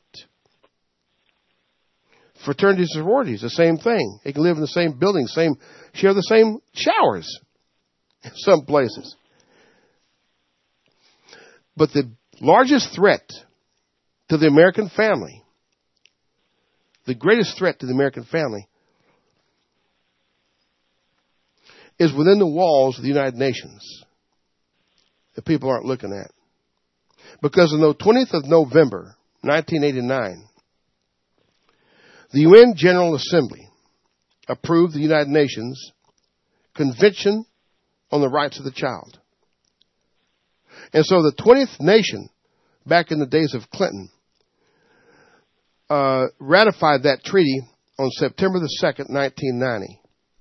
Fraternities and sororities, the same thing. They can live in the same building, same, share the same showers in some places. But the largest threat to the American family, the greatest threat to the American family, is within the walls of the United Nations that people aren't looking at. Because on the twentieth of November, nineteen eighty-nine, the U N General Assembly approved the United Nations Convention on the Rights of the Child. And so the twentieth nation, back in the days of Clinton, uh, ratified that treaty on September the second, nineteen ninety.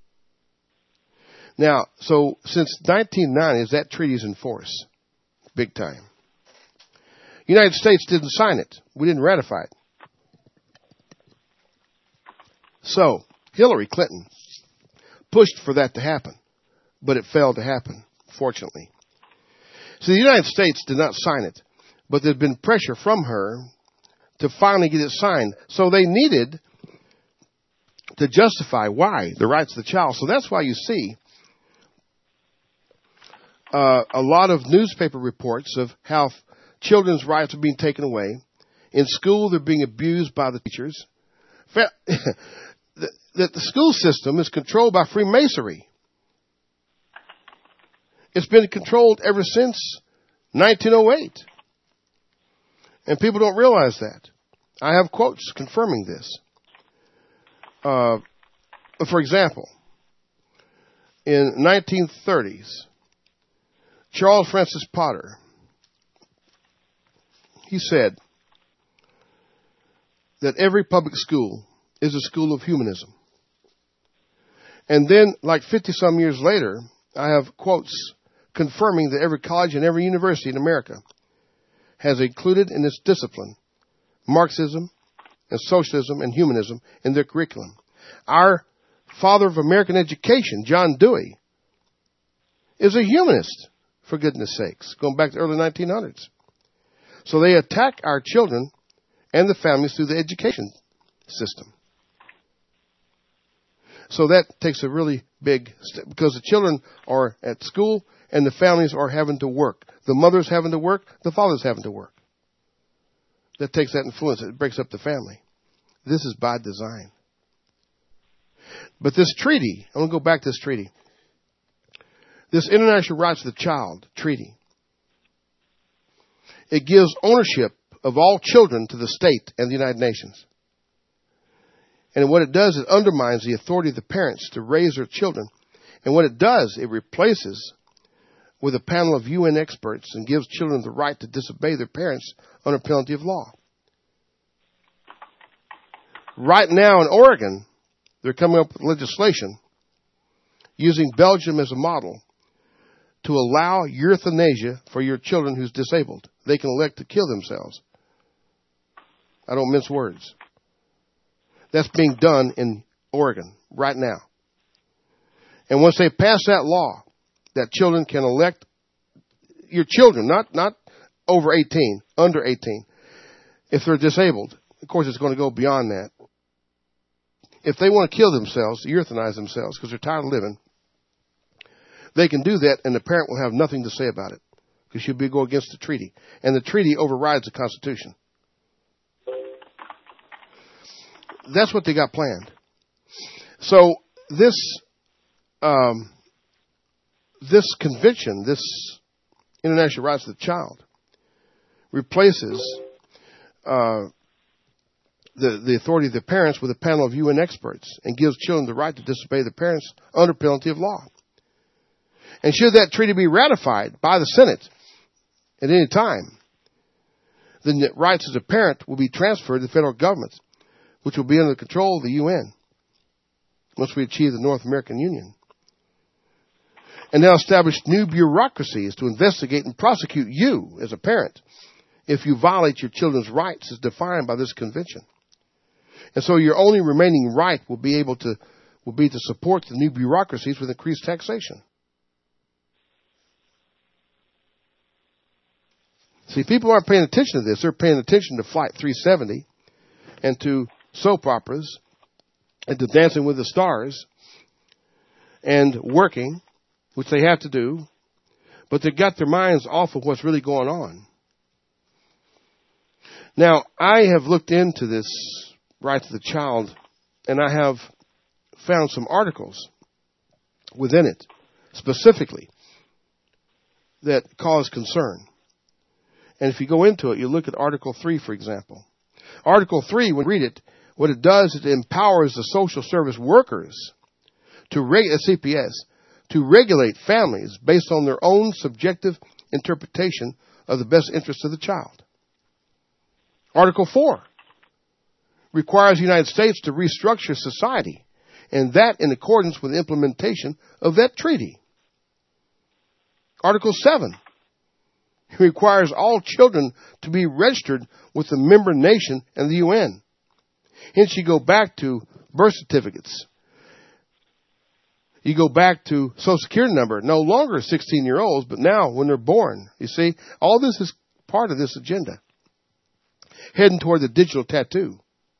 Now, so since nineteen ninety, that treaty is in force, big time. The United States didn't sign it. We didn't ratify it. So, Hillary Clinton pushed for that to happen, but it failed to happen, fortunately. So the United States did not sign it, but there's been pressure from her to finally get it signed. So they needed to justify why, the rights of the child. So that's why you see uh, a lot of newspaper reports of how children's rights are being taken away. In school, they're being abused by the teachers. That the school system is controlled by Freemasonry. It's been controlled ever since nineteen oh eight. And people don't realize that. I have quotes confirming this. Uh, for example, in nineteen thirties, Charles Francis Potter, he said that every public school is a school of humanism. And then, like fifty-some years later, I have quotes confirming that every college and every university in America has included in its discipline Marxism and socialism and humanism in their curriculum. Our father of American education, John Dewey, is a humanist, for goodness sakes, going back to the early nineteen hundreds. So they attack our children and the families through the education system. So that takes a really big step, because the children are at school and the families are having to work. The mother's having to work, the father's having to work. That takes that influence. It breaks up the family. This is by design. But this treaty, I want to go back to this treaty. This International Rights of the Child Treaty, it gives ownership of all children to the state and the United Nations. And what it does, it undermines the authority of the parents to raise their children. And what it does, it replaces with a panel of U N experts and gives children the right to disobey their parents under penalty of law. Right now in Oregon, they're coming up with legislation using Belgium as a model to allow euthanasia for your children who's disabled. They can elect to kill themselves. I don't mince words. That's being done in Oregon right now. And once they pass that law, that children can elect, your children, not, not over eighteen, under eighteen, if they're disabled. Of course, it's going to go beyond that. If they want to kill themselves, euthanize themselves because they're tired of living, they can do that and the parent will have nothing to say about it because she'll be go against the treaty. And the treaty overrides the Constitution. That's what they got planned. So this um, this convention, this International Rights of the Child, replaces uh, the the authority of the parents with a panel of U N experts and gives children the right to disobey the parents under penalty of law. And should that treaty be ratified by the Senate at any time, then the rights as a parent will be transferred to the federal government, which will be under the control of the U N once we achieve the North American Union. And they'll establish new bureaucracies to investigate and prosecute you as a parent if you violate your children's rights as defined by this convention. And so your only remaining right will be able to will be to support the new bureaucracies with increased taxation. See, people aren't paying attention to this. They're paying attention to Flight three seventy and to soap operas and to Dancing with the Stars and working, which they have to do, but they've got their minds off of what's really going on. Now, I have looked into this rights of the child, and I have found some articles within it, specifically, that cause concern. And if you go into it, you look at Article three, for example. Article three, when you read it, what it does is it empowers the social service workers to reg- C P S to regulate families based on their own subjective interpretation of the best interests of the child. Article four requires the United States to restructure society, and that in accordance with the implementation of that treaty. Article seven requires all children to be registered with the member nation and the U N. Hence, you go back to birth certificates. You go back to Social Security number, no longer sixteen-year-olds, but now when they're born. You see, all this is part of this agenda. Heading toward the digital tattoo.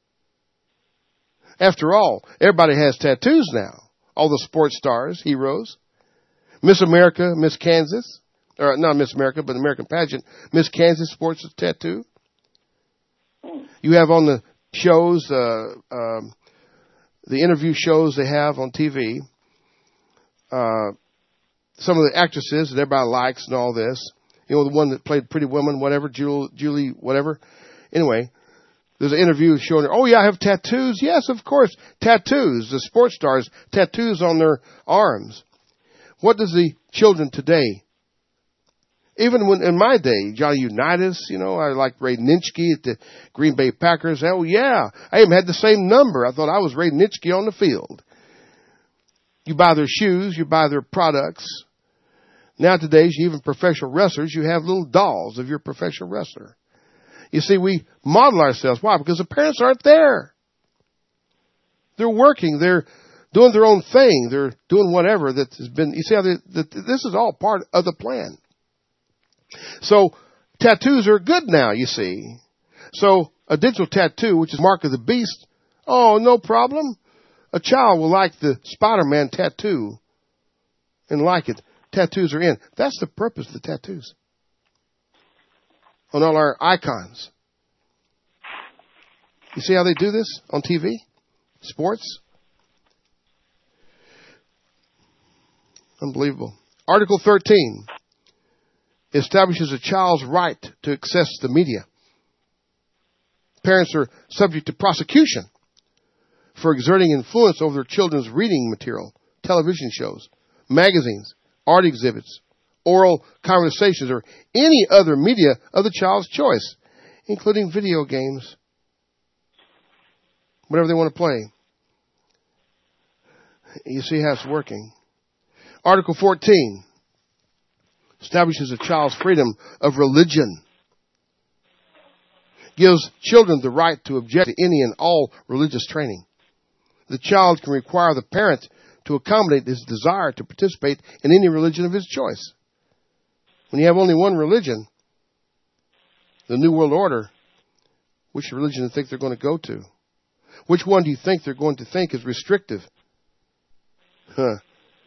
After all, everybody has tattoos now. All the sports stars, heroes. Miss America, Miss Kansas. Or not Miss America, but American pageant. Miss Kansas sports a tattoo. You have on the shows, uh, um, the interview shows they have on T V, uh, some of the actresses that everybody likes and all this. You know, the one that played Pretty Woman, whatever, Julie, Julie, whatever. Anyway, there's an interview showing her, oh yeah, I have tattoos. Yes, of course, tattoos. The sports stars, tattoos on their arms. What does the children today, even when in my day, Johnny Unitas, you know, I liked Ray Nitschke at the Green Bay Packers. Oh yeah, I even had the same number. I thought I was Ray Nitschke on the field. You buy their shoes, you buy their products. Nowadays, even professional wrestlers, you have little dolls of your professional wrestler. You see, we model ourselves. Why? Because the parents aren't there. They're working. They're doing their own thing. They're doing whatever that has been. You see how they, that this is all part of the plan. So tattoos are good now, you see. So a digital tattoo, which is mark of the beast, oh, no problem. A child will like the Spider-Man tattoo and like it. Tattoos are in. That's the purpose of the tattoos. On all our icons. You see how they do this on T V? Sports? Unbelievable. Article thirteen establishes a child's right to access the media. Parents are subject to prosecution for exerting influence over their children's reading material, television shows, magazines, art exhibits, oral conversations, or any other media of the child's choice, including video games, whatever they want to play. You see how it's working. Article fourteen establishes a child's freedom of religion. Gives children the right to object to any and all religious training. The child can require the parent to accommodate his desire to participate in any religion of his choice. When you have only one religion, the New World Order, which religion do you think they're going to go to? Which one do you think they're going to think is restrictive? Huh.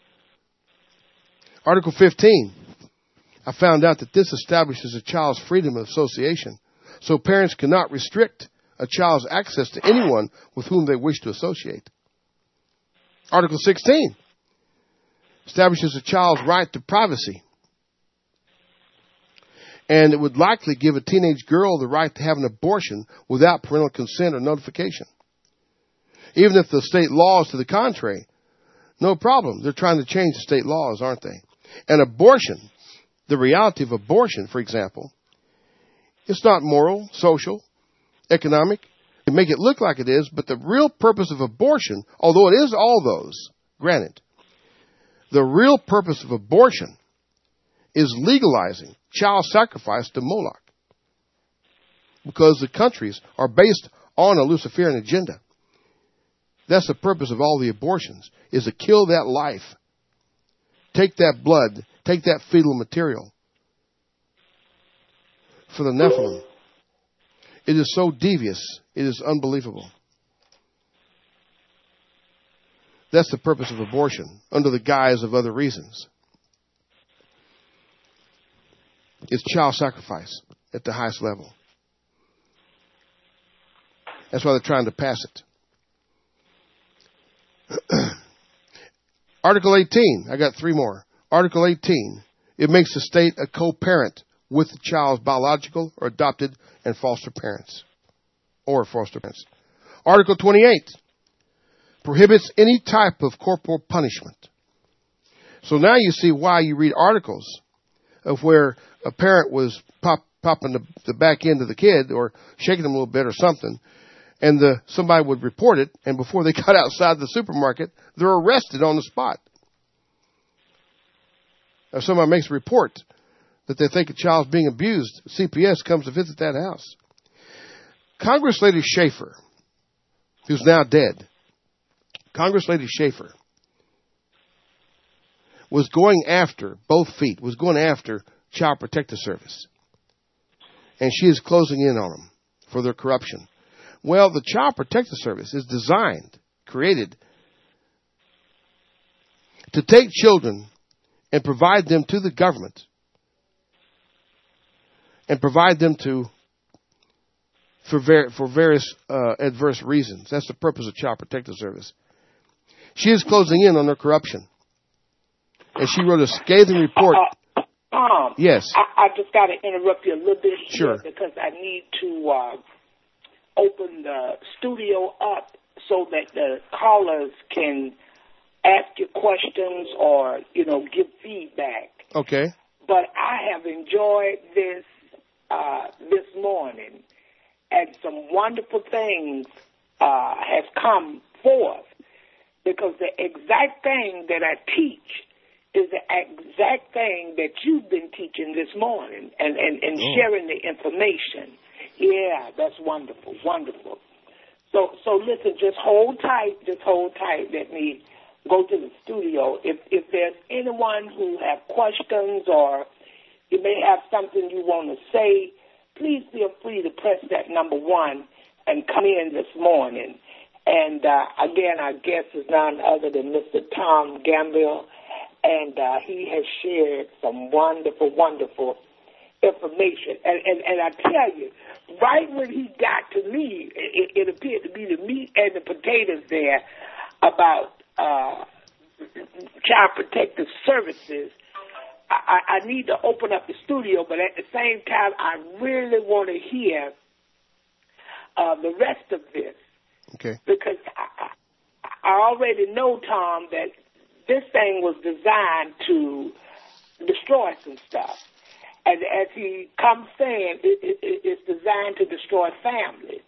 Article fifteen. I found out that this establishes a child's freedom of association. So parents cannot restrict a child's access to anyone with whom they wish to associate. Article sixteen establishes a child's right to privacy. And it would likely give a teenage girl the right to have an abortion without parental consent or notification. Even if the state law is to the contrary, no problem. They're trying to change the state laws, aren't they? And abortion, the reality of abortion, for example, it's not moral, social, economic. They make it look like it is, but the real purpose of abortion, although it is all those, granted, the real purpose of abortion is legalizing child sacrifice to Moloch. Because the countries are based on a Luciferian agenda. That's the purpose of all the abortions, is to kill that life. Take that blood, take that fetal material for the Nephilim. It is so devious, it is unbelievable. That's the purpose of abortion, under the guise of other reasons. It's child sacrifice at the highest level. That's why they're trying to pass it. Article eighteen. I got three more. Article eighteen. It makes the state a co-parent with the child's biological or adopted and foster parents. Or foster parents. Article twenty-eight. Prohibits any type of corporal punishment. So now you see why you read articles of where a parent was pop, popping the, the back end of the kid or shaking them a little bit or something, and the, somebody would report it, and before they got outside the supermarket, they're arrested on the spot. If somebody makes a report that they think a child's being abused, C P S comes to visit that house. Congress Lady Schaefer, who's now dead, Congress Lady Schaefer was going after, both feet, was going after Child Protective Service. And she is closing in on them for their corruption. Well, the Child Protective Service is designed, created, to take children and provide them to the government and provide them to for, ver- for various uh, adverse reasons. That's the purpose of Child Protective Service. She is closing in on their corruption. And she wrote a scathing report. Uh, Tom, yes. I, I just got to interrupt you a little bit here sure. because I need to uh, open the studio up so that the callers can ask you questions or, you know, give feedback. Okay. But I have enjoyed this uh, this morning, and some wonderful things uh, has come forth because the exact thing that I teach is the exact thing that you've been teaching this morning and, and, and oh. sharing the information. Yeah, that's wonderful, wonderful. So, so listen, just hold tight, just hold tight. Let me go to the studio. If if there's anyone who have questions or you may have something you want to say, please feel free to press that number one and come in this morning. And uh, again, our guest is none other than Mister Tom Gamble, and uh, he has shared some wonderful, wonderful information. And, and, and I tell you, right when he got to me, it, it appeared to be the meat and the potatoes there about uh, Child Protective Services. I, I need to open up the studio, but at the same time, I really want to hear uh, the rest of this. Okay. Because I, I already know, Tom, that this thing was designed to destroy some stuff. And as he comes saying, it, it, it's designed to destroy families.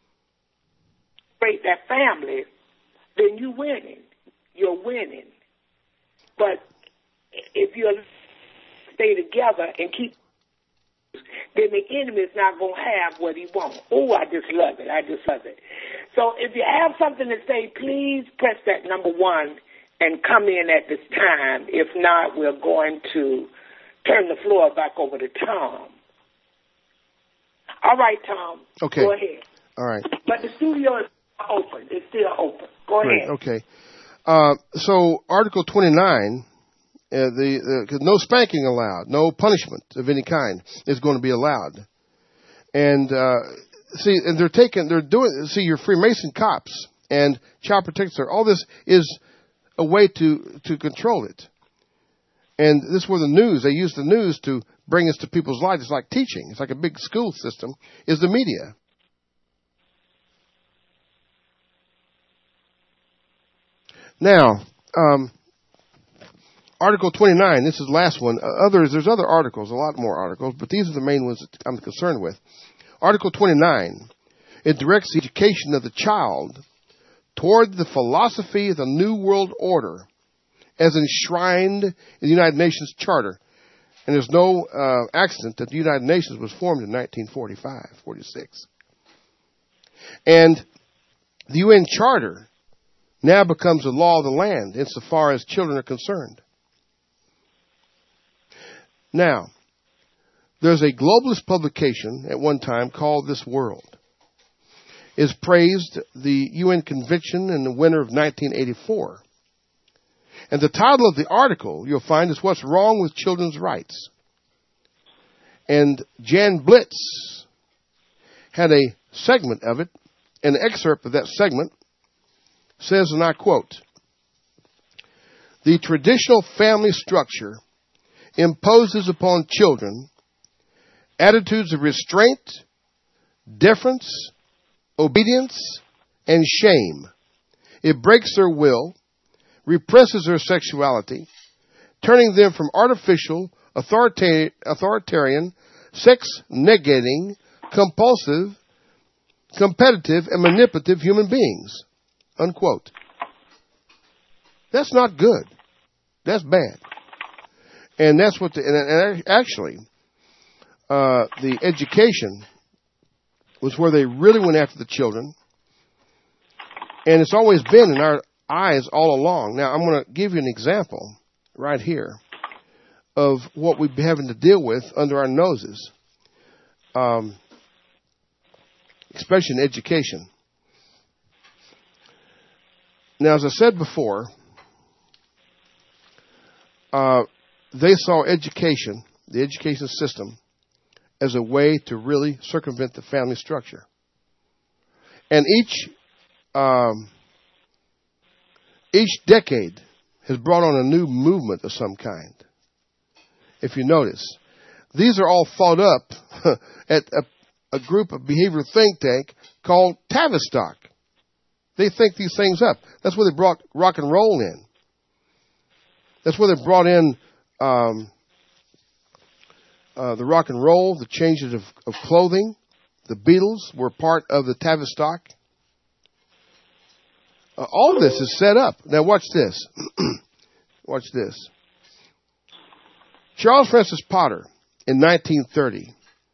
Break that family, then you're winning. You're winning. But if you stay together and keep, then the enemy is not going to have what he wants. Oh, I just love it. I just love it. So if you have something to say, please press that number one and come in at this time. If not, we're going to turn the floor back over to Tom. All right, Tom. Okay. Go ahead. All right. But the studio is open. It's still open. Go Great. ahead. Okay. Uh, so Article twenty-nine, uh, the, the no spanking allowed, no punishment of any kind is going to be allowed. And uh, see, and they're taking, they're doing. See, your Freemason cops and child protectors. All this is a way to to control it. And this is where the news, they use the news to bring us to people's lives. It's like teaching. It's like a big school system, is the media. Now, um, Article twenty-nine, this is the last one. Uh, others, there's other articles, a lot more articles, but these are the main ones that I'm concerned with. Article twenty-nine, it directs the education of the child toward the philosophy of the New World Order as enshrined in the United Nations Charter. And there's no uh, accident that the United Nations was formed in nineteen forty-five, forty-six. And the U N Charter now becomes the law of the land insofar as children are concerned. Now, there's a globalist publication at one time called This World. It's praised the U N Convention in the winter of nineteen eighty-four. And the title of the article, you'll find, is What's Wrong with Children's Rights. And Jan Blitz had a segment of it, an excerpt of that segment says, and I quote, "The traditional family structure imposes upon children attitudes of restraint, deference, obedience, and shame. It breaks their will, represses their sexuality, turning them from artificial, authoritarian, authoritarian sex-negating, compulsive, competitive, and manipulative human beings." Unquote. That's not good. That's bad. And that's what the, and actually, uh, the education was where they really went after the children. And it's always been in our eyes all along. Now, I'm going to give you an example right here of what we've been having to deal with under our noses, um, especially in education. Now, as I said before, uh, they saw education, the education system, as a way to really circumvent the family structure. And each um, each decade has brought on a new movement of some kind. If you notice, these are all fought up at a, a group of behavioral think tank called Tavistock. They think these things up. That's where they brought rock and roll in. That's where they brought in um, uh, the rock and roll, the changes of, of clothing. The Beatles were part of the Tavistock. Uh, all of this is set up. Now watch this. Watch this. Charles Francis Potter in nineteen thirty.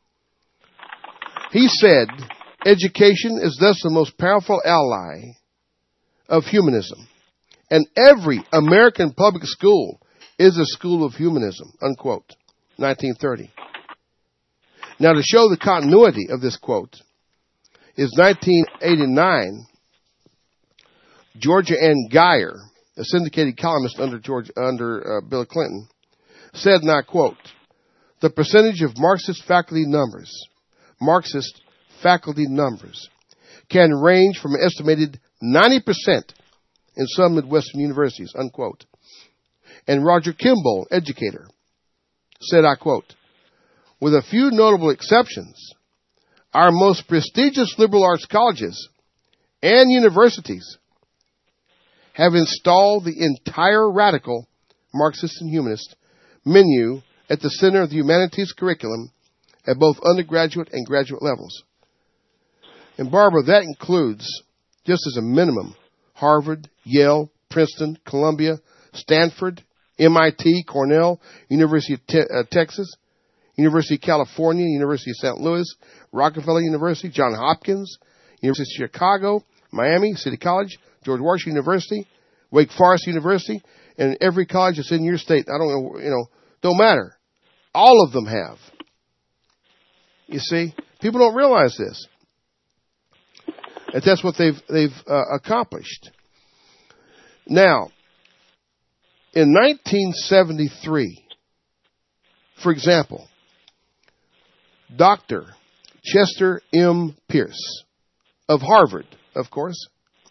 He said, education is thus the most powerful ally of humanism. And every American public school is a school of humanism, unquote. nineteen thirty. Now, to show the continuity of this quote, is nineteen eighty-nine, Georgia Ann Geyer, a syndicated columnist under George, under uh, Bill Clinton, said, and I quote, the percentage of Marxist faculty numbers, Marxist faculty numbers, can range from an estimated ninety percent in some Midwestern universities, unquote. And Roger Kimball, educator, said, I quote, with a few notable exceptions, our most prestigious liberal arts colleges and universities have installed the entire radical Marxist and humanist menu at the center of the humanities curriculum at both undergraduate and graduate levels. And Barbara, that includes, just as a minimum, Harvard, Yale, Princeton, Columbia, Stanford, M I T, Cornell, University of Te- uh, Texas, University of California, University of Saint Louis, Rockefeller University, Johns Hopkins, University of Chicago, Miami, City College, George Washington University, Wake Forest University, and every college that's in your state. I don't know, you know, don't matter. All of them have. You see, people don't realize this. And that's what they've they've uh, accomplished. Now, in nineteen seventy-three, for example, Doctor Chester M. Pierce of Harvard, of course,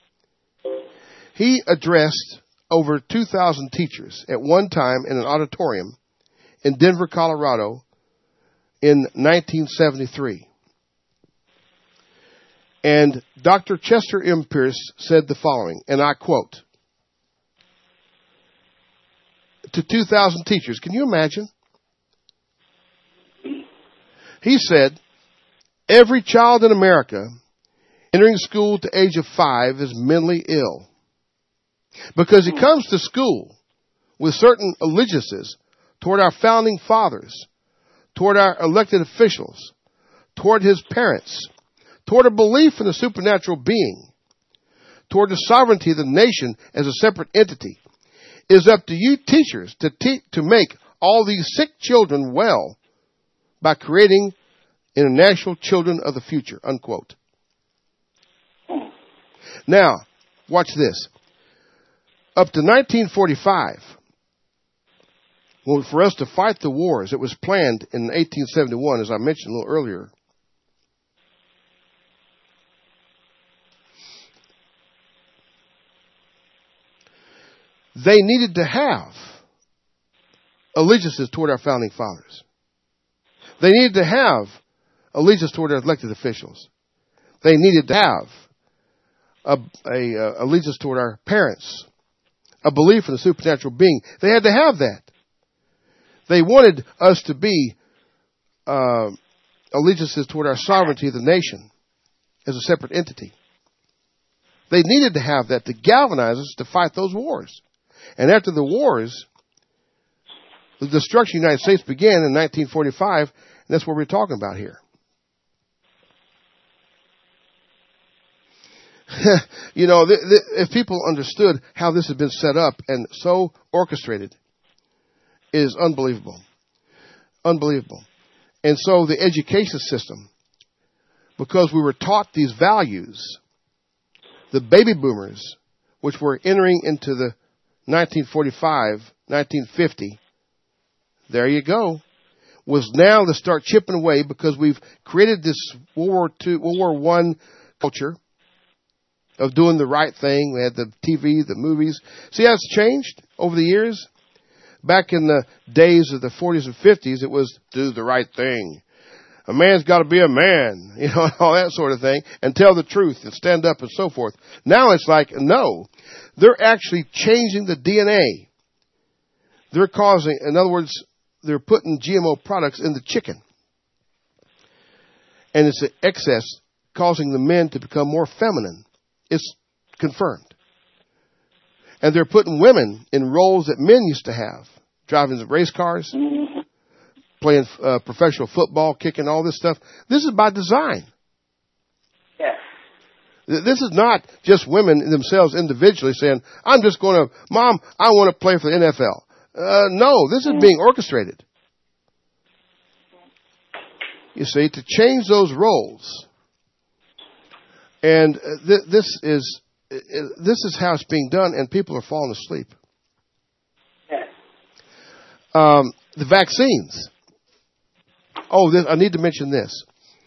he addressed over two thousand teachers at one time in an auditorium in Denver, Colorado in nineteen seventy-three. And Doctor Chester M. Pierce said the following, and I quote, to two thousand teachers. Can you imagine? He said, every child in America entering school at the age of five is mentally ill because he comes to school with certain allegiances toward our founding fathers, toward our elected officials, toward his parents, toward a belief in a supernatural being, toward the sovereignty of the nation as a separate entity. It is up to you teachers to te- to make all these sick children well by creating international children of the future, unquote. Now, watch this. Up to nineteen forty-five, well, for us to fight the wars, it was planned in eighteen seventy-one, as I mentioned a little earlier. They needed to have allegiances toward our founding fathers. They needed to have allegiance toward our elected officials. They needed to have a, a, a allegiance toward our parents, a belief in a supernatural being. They had to have that. They wanted us to be uh, allegiances toward our sovereignty of the nation as a separate entity. They needed to have that to galvanize us to fight those wars. And after the wars, the destruction of the United States began in nineteen forty-five, and that's what we're talking about here. You know, th- th- if people understood how this had been set up and so orchestrated, is unbelievable. Unbelievable. And so the education system, because we were taught these values, the baby boomers, which were entering into the nineteen forty-five, nineteen fifty, there you go, was now to start chipping away because we've created this World War Two, World War One culture of doing the right thing. We had the T V, the movies. See how it's changed over the years? Back in the days of the forties and fifties, it was do the right thing. A man's got to be a man, you know, all that sort of thing, and tell the truth and stand up and so forth. Now it's like, no, they're actually changing the D N A. They're causing, in other words, they're putting G M O products in the chicken. And it's an excess causing the men to become more feminine. It's confirmed. And they're putting women in roles that men used to have, driving the race cars, playing uh, professional football, kicking, all this stuff. This is by design. Yes. This is not just women themselves individually saying, I'm just going to, Mom, I want to play for the N F L. Uh, no, this is being orchestrated. You see, to change those roles. And th- this is this is how it's being done, and people are falling asleep. Yes. Um, the vaccines. Oh, this, I need to mention this.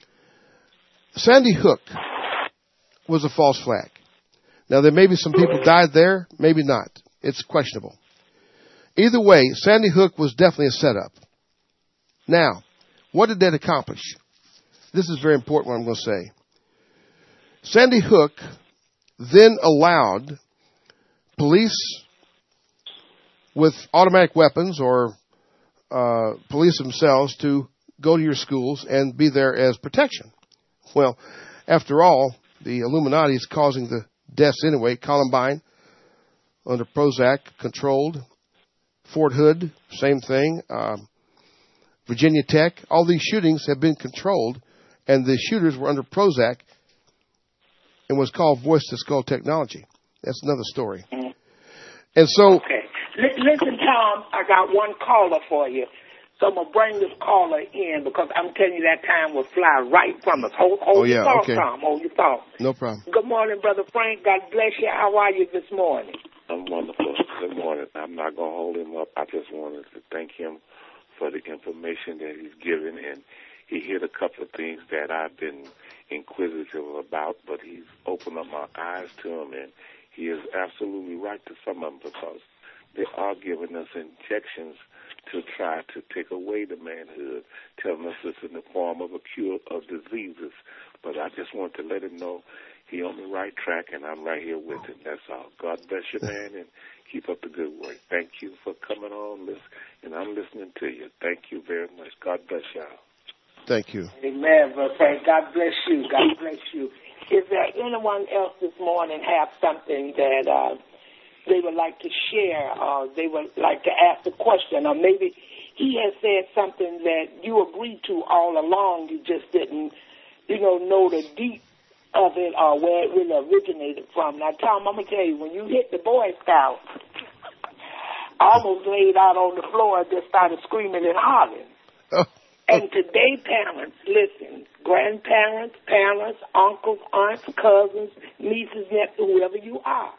Sandy Hook was a false flag. Now, there may be some people died there, maybe not. It's questionable. Either way, Sandy Hook was definitely a setup. Now, what did that accomplish? This is very important what I'm going to say. Sandy Hook then allowed police with automatic weapons or uh, police themselves to go to your schools and be there as protection. Well, after all, the Illuminati is causing the deaths anyway. Columbine, under Prozac, controlled. Fort Hood, same thing. Um, Virginia Tech, all these shootings have been controlled, and the shooters were under Prozac and was called voice-to-skull technology. That's another story. And so... Okay. L- listen, Tom, I got one caller for you. So I'm going to bring this caller in because I'm telling you that time will fly right from us. Hold, hold oh, yeah, your thought, okay. Tom. Hold your thought. No problem. Good morning, Brother Frank. God bless you. How are you this morning? I'm wonderful. Good morning. I'm not going to hold him up. I just wanted to thank him for the information that he's given, and he hit a couple of things that I've been inquisitive about, but he's opened up my eyes to them, and he is absolutely right to some of them because they are giving us injections to try to take away the manhood, telling us it's in the form of a cure of diseases. But I just want to let him know he on the right track, and I'm right here with him. That's all. God bless you, man, and keep up the good work. Thank you for coming on, listen, and I'm listening to you. Thank you very much. God bless y'all. Thank you. Amen, Brother Frank. God bless you. God bless you. Is there anyone else this morning have something that uh, they would like to share, or they would like to ask a question, or maybe he has said something that you agreed to all along, you just didn't, you know, know the deep of it or where it really originated from. Now, Tom, I'm going to tell you, when you hit the Boy Scout, I almost laid out on the floor and just started screaming and hollering. Oh. And today, parents, listen, grandparents, parents, uncles, aunts, cousins, nieces, nephews, whoever you are,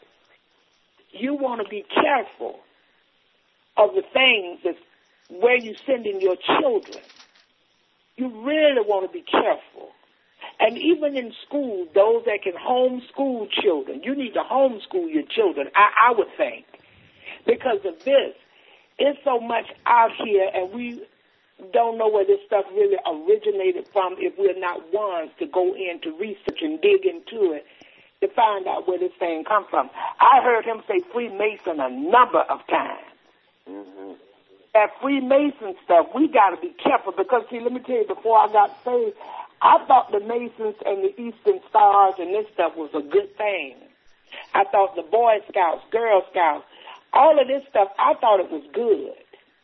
you want to be careful of the things that where you're sending your children. You really want to be careful. And even in school, those that can homeschool children, you need to homeschool your children, I, I would think. Because of this, it's so much out here, and we don't know where this stuff really originated from if we're not ones to go in to research and dig into it to find out where this thing comes from. I heard him say Freemason a number of times. Mm-hmm. That Freemason stuff, we got to be careful because, see, let me tell you, before I got saved, I thought the Masons and the Eastern Stars and this stuff was a good thing. I thought the Boy Scouts, Girl Scouts, all of this stuff, I thought it was good.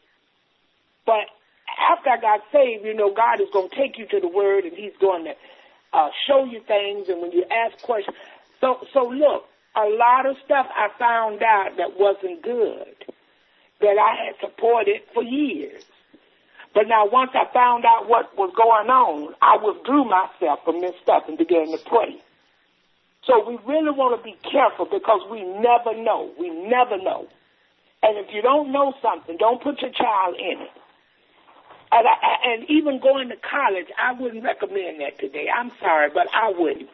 But after I got saved, you know, God is going to take you to the Word and He's going to uh, show you things. And when you ask questions, so so look, a lot of stuff I found out that wasn't good. that I had supported for years. But now once I found out what was going on, I withdrew myself from this stuff and began to pray. So we really want to be careful because we never know. We never know. And if you don't know something, don't put your child in it. And, I, and even going to college, I wouldn't recommend that today. I'm sorry, but I wouldn't.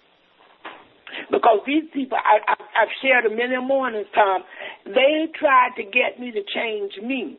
Because these people, I, I, I've shared them many mornings, Tom, they tried to get me to change me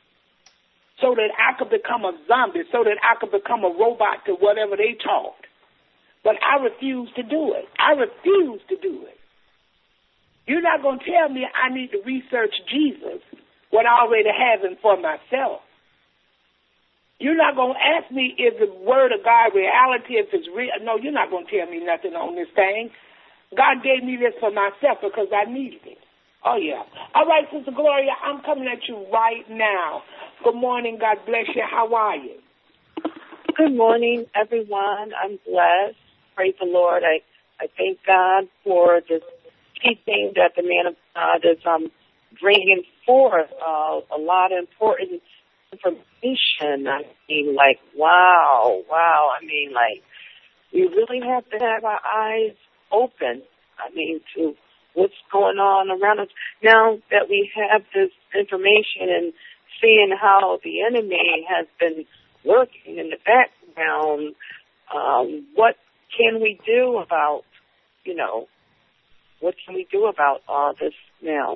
so that I could become a zombie, so that I could become a robot to whatever they taught. But I refuse to do it. I refuse to do it. You're not going to tell me I need to research Jesus when I already have him for myself. You're not going to ask me if the word of God reality, if it's real. No, you're not going to tell me nothing on this thing. God gave me this for myself because I needed it. Oh, yeah. All right, Sister Gloria, I'm coming at you right now. Good morning. God bless you. How are you? Good morning, everyone. I'm blessed. Praise the Lord. I, I thank God for this teaching that the man of God is um, bringing forth. Uh, a lot of important information. I mean, like, wow, wow. I mean, like, we really have to have our eyes open, I mean, to what's going on around us. Now that we have this information and seeing how the enemy has been working in the background, um, what can we do about, you know, what can we do about all this now?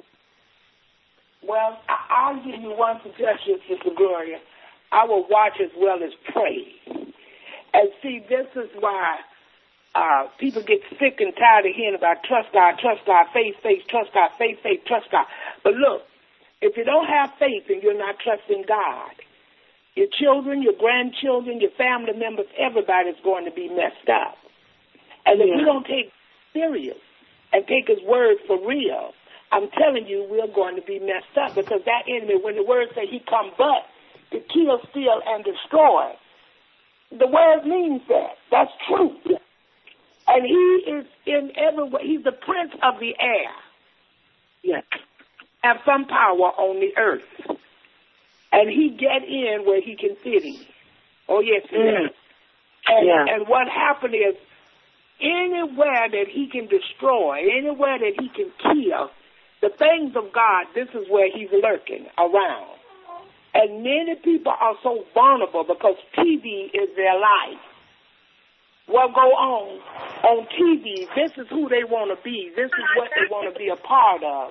Well, I'll give you one suggestion, Sister Gloria. I will watch as well as pray. And see, this is why uh, people get sick and tired of hearing about trust God, trust God, faith, faith, trust God, faith, faith, trust God. But look, if you don't have faith and you're not trusting God, your children, your grandchildren, your family members, everybody's going to be messed up. And if yeah. we don't take it serious and take his word for real, I'm telling you, we're going to be messed up because that enemy, when the word says he come but to kill, steal, and destroy, the word means that. That's true. And he is in every way. He's the prince of the air. Yes. Have some power on the earth. And he get in where he can fit in. Oh, yes, he mm. does. And, yeah. and what happened is, anywhere that he can destroy, anywhere that he can kill, the things of God, this is where he's lurking around. And many people are so vulnerable because T V is their life. What go on on T V, this is who they want to be. This is what they want to be a part of.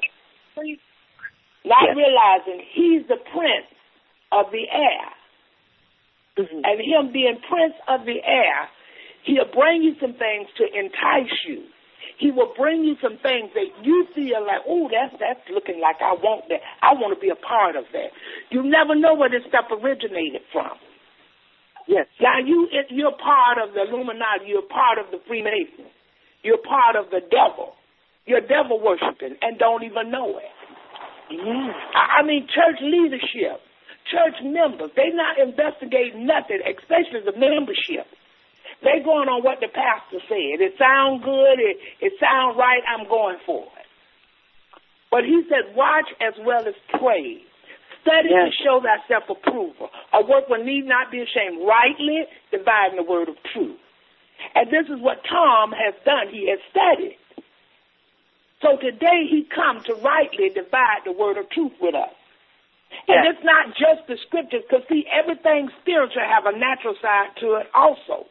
Not yes. realizing he's the prince of the air. Mm-hmm. And him being prince of the air, he'll bring you some things to entice you. He will bring you some things that you feel like, oh, that's that's looking like I want that. I want to be a part of that. You never know where this stuff originated from. Yes. Now, you, if you're part of the Illuminati, you're part of the Freemasons. You're part of the devil. You're devil worshiping and don't even know it. Yeah. I, I mean, church leadership, church members, they're not investigating nothing, especially the membership. They're going on what the pastor said. It sounds good. It, it sounds right. I'm going for it. But he said, watch as well as pray. Study yes. to show thyself approval. A workman need not be ashamed. Rightly dividing the word of truth. And this is what Tom has done. He has studied. So today he comes to rightly divide the word of truth with us. And yes. it's not just the scriptures, because see, everything spiritual have a natural side to it also.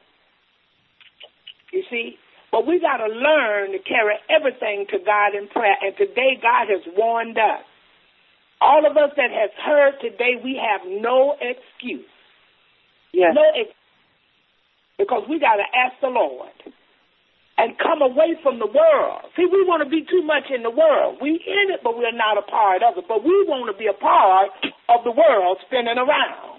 You see? But we got to learn to carry everything to God in prayer. And today God has warned us. All of us that has heard today, we have no excuse. Yes. No excuse. Because we got to ask the Lord and come away from the world. See, we want to be too much in the world. We in it, but we're not a part of it. But we want to be a part of the world spinning around.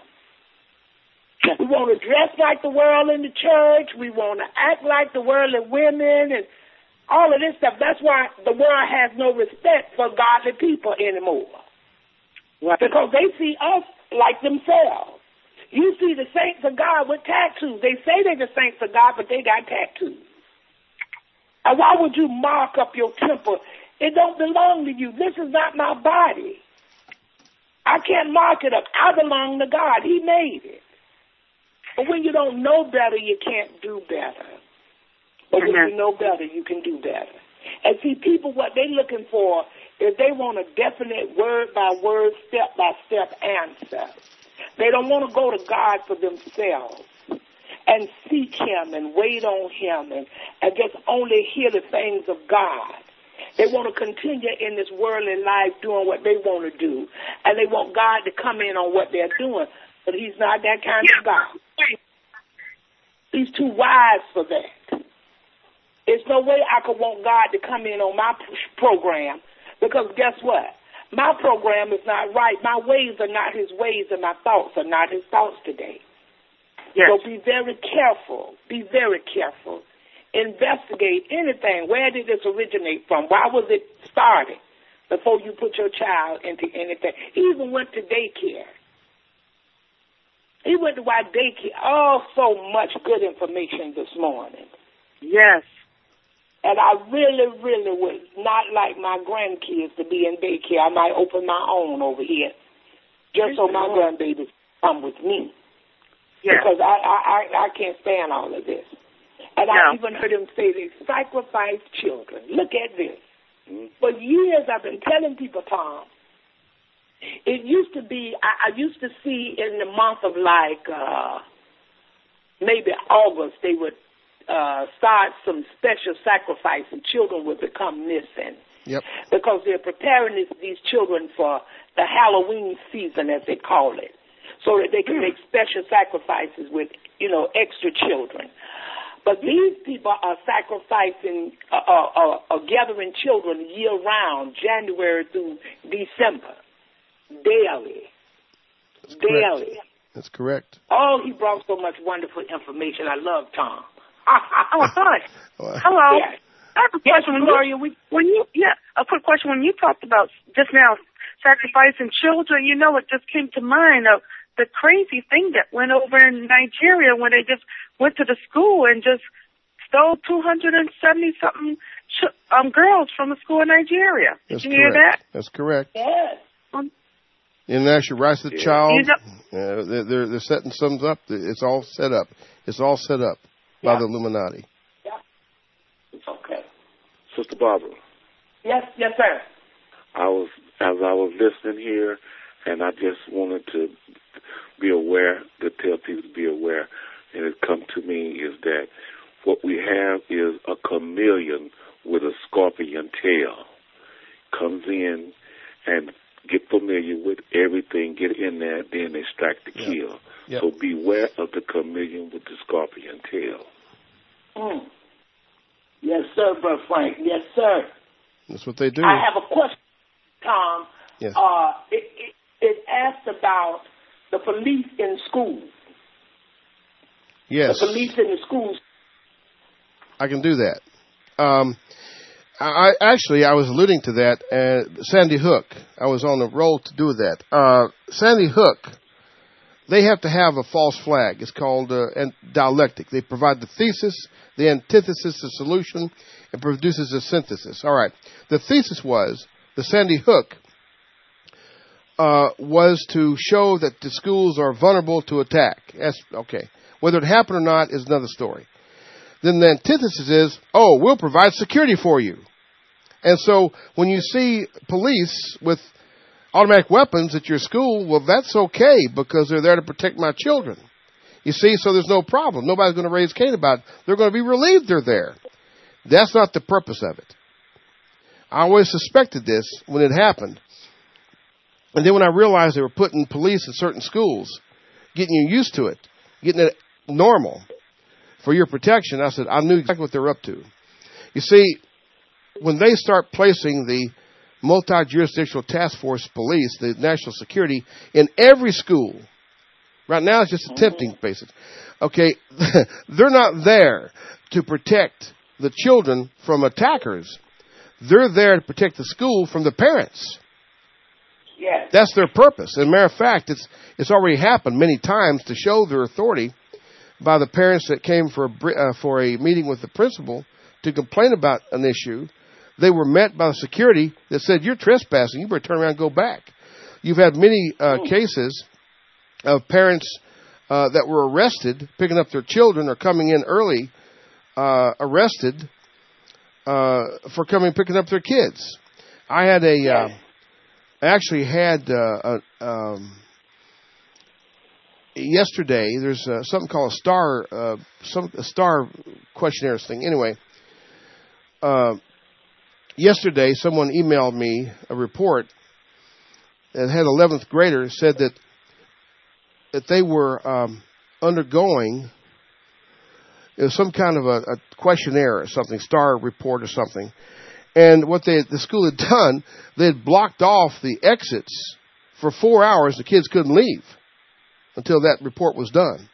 We want to dress like the world in the church. We want to act like the worldly women and all of this stuff. That's why the world has no respect for godly people anymore. Right. Because they see us like themselves. You see the saints of God with tattoos. They say they're the saints of God, but they got tattoos. And why would you mark up your temple? It don't belong to you. This is not my body. I can't mark it up. I belong to God. He made it. But when you don't know better, you can't do better. But when Mm-hmm. you know better, you can do better. And see, people, what they're looking for is they want a definite word-by-word, step-by-step answer. They don't want to go to God for themselves and seek Him and wait on Him and, and just only hear the things of God. They want to continue in this worldly life doing what they want to do. And they want God to come in on what they're doing. But He's not that kind of God. He's too wise for that. There's no way I could want God to come in on my program, because guess what? My program is not right. My ways are not His ways, and my thoughts are not His thoughts today. Yes. So be very careful. Be very careful. Investigate anything. Where did this originate from? Why was it started before you put your child into anything? He even went to daycare. He went to why daycare. Oh, so much good information this morning. Yes. And I really, really would not like my grandkids to be in daycare. I might open my own over here just so my grandbabies come with me. Yes. Because I, I, I, I can't stand all of this. And No. I even heard him say they sacrifice children. Look at this. Mm-hmm. For years I've been telling people, Tom, it used to be, I, I used to see in the month of like uh, maybe August, they would Uh, start some special sacrifice and children would become missing. Yep. Because they're preparing this, these children for the Halloween season, as they call it, so that they can make special sacrifices with, you know, extra children. But these people are sacrificing, uh, uh, uh, uh, gathering children year-round, January through December, daily, That's daily. Correct. That's correct. Oh, he brought so much wonderful information. I love Tom. Oh, hi. Wow. Hello. Yes. I have a question, Yes, Gloria. When when you, yeah, a quick question. When you talked about just now sacrificing children, you know, it just came to mind of the crazy thing that went over in Nigeria when they just went to the school and just stole two hundred seventy something ch- um girls from the school in Nigeria. Did That's you hear correct. that? That's correct. Yes. Um, International Rights of the Child. You know, uh, they're, they're they're setting some up. It's all set up. It's all set up by Yeah. the Illuminati. Yeah. It's okay. Sister Barbara, Yes, yes, sir. I was as I was listening here, and I just wanted to be aware, to tell people to be aware, and it come to me is that what we have is a chameleon with a scorpion tail. Comes in and get familiar with everything, get in there, then they strike to Yep. kill. Yep. So beware of the chameleon with the scorpion tail. Mm. Yes, sir, Brother Frank. Yes, sir. That's what they do. I have a question, Tom. Yes. Uh, it, it, it asked about the police in schools. Yes. The police in the schools. I can do that. Um, I actually I was alluding to that. Uh, Sandy Hook. I was on the roll to do that. Uh, Sandy Hook. They have to have a false flag. It's called uh, dialectic. They provide the thesis, the antithesis, the solution, and produces a synthesis. All right. The thesis was the Sandy Hook uh, was to show that the schools are vulnerable to attack. That's okay. Whether it happened or not is another story. Then the antithesis is, oh, we'll provide security for you. And so when you see police with automatic weapons at your school, well, that's okay because they're there to protect my children. You see, so there's no problem. Nobody's going to raise Cain about it. They're going to be relieved they're there. That's not the purpose of it. I always suspected this when it happened. And then when I realized they were putting police in certain schools, getting you used to it, getting it normal for your protection, I said, I knew exactly what they're up to. You see, when they start placing the multi-jurisdictional task force police, the national security, in every school, right now it's just a tempting basis. Okay, they're not there to protect the children from attackers. They're there to protect the school from the parents. Yes. That's their purpose. As a matter of fact, it's it's already happened many times to show their authority by the parents that came for a, uh, for a meeting with the principal to complain about an issue. They were met by the security that said, you're trespassing. You better turn around and go back. you've had many uh, cases of parents uh, that were arrested, picking up their children or coming in early, uh, arrested uh, for coming picking up their kids. I had a, uh, I actually had uh, a, um, yesterday. There's uh, something called a star, uh, some a star questionnaire thing. Anyway, uh, yesterday someone emailed me a report that had eleventh graders said that that they were um, undergoing it was some kind of a, a questionnaire or something, star report or something. And what they the school had done, they had blocked off the exits for four hours. The kids couldn't leave until that report was done.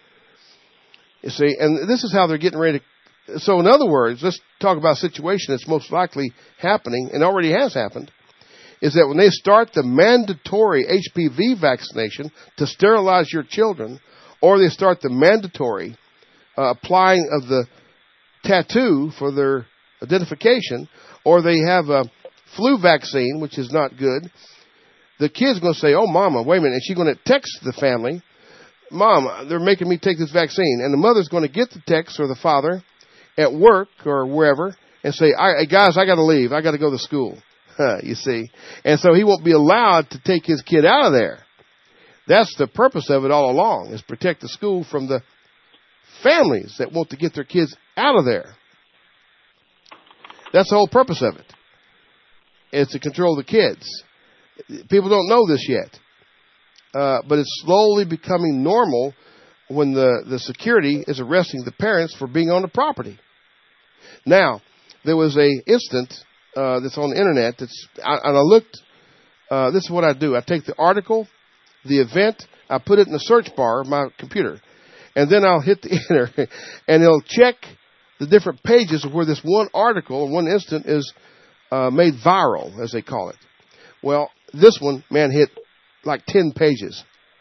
You see, and this is how they're getting ready to. So, in other words, let's talk about a situation that's most likely happening and already has happened. Is that when they start the mandatory H P V vaccination to sterilize your children, or they start the mandatory uh, applying of the tattoo for their identification, or they have a flu vaccine, which is not good, the kid's going to say, oh, Mama, wait a minute. And she's going to text the family, Mom, they're making me take this vaccine. And the mother's going to get the text, or the father, at work or wherever, and say, I, guys, I got to leave. I got to go to school. You see. And so he won't be allowed to take his kid out of there. That's the purpose of it all along, is protect the school from the families that want to get their kids out of there. That's the whole purpose of it. It's to control the kids. People don't know this yet. Uh, but it's slowly becoming normal when the, the security is arresting the parents for being on the property. Now, there was a instant uh, that's on the internet that's, I, and I looked, uh, this is what I do. I take the article, the event, I put it in the search bar of my computer, and then I'll hit the enter, and it'll check the different pages of where this one article, in one instant, is uh, made viral, as they call it. Well, this one, man, hit like ten pages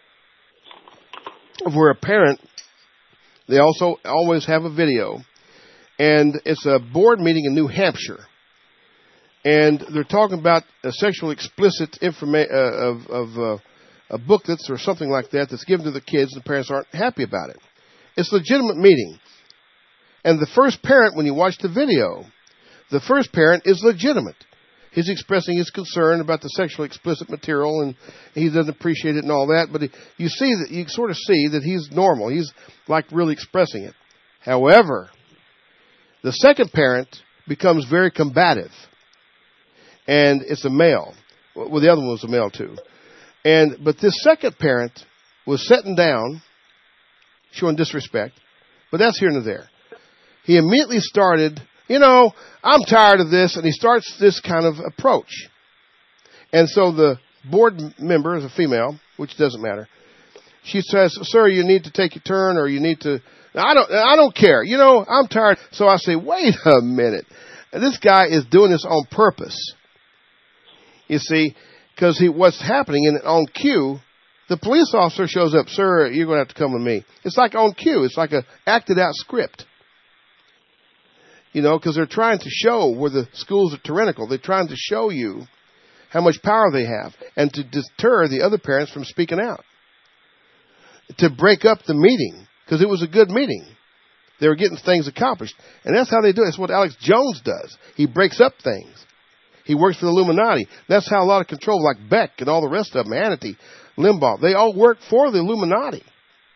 of where a parent, they also always have a video, and it's a board meeting in New Hampshire, and they're talking about a sexual explicit information uh, of, of uh, a booklets or something like that that's given to the kids, and the parents aren't happy about it. It's a legitimate meeting. And the first parent, when you watch the video, the first parent is legitimate. He's expressing his concern about the sexually explicit material, and he doesn't appreciate it and all that. But he, you see that you sort of see that he's normal. He's like really expressing it. However, the second parent becomes very combative, and it's a male. Well, the other one was a male too. And but this second parent was sitting down, showing disrespect. But that's here and there. He immediately started, you know, I'm tired of this, and he starts this kind of approach. And so the board member is a female, which doesn't matter. She says, sir, you need to take your turn, or you need to, I don't, I don't care. You know, I'm tired. So I say, wait a minute. This guy is doing this on purpose. You see, because he, what's happening, and on cue, the police officer shows up, sir, you're going to have to come with me. It's like on cue. It's like a acted out script. You know, because they're trying to show where the schools are tyrannical. They're trying to show you how much power they have, and to deter the other parents from speaking out. To break up the meeting, because it was a good meeting. They were getting things accomplished. And that's how they do it. That's what Alex Jones does. He breaks up things. He works for the Illuminati. That's how a lot of control, like Beck and all the rest of them, Hannity, Limbaugh, they all work for the Illuminati.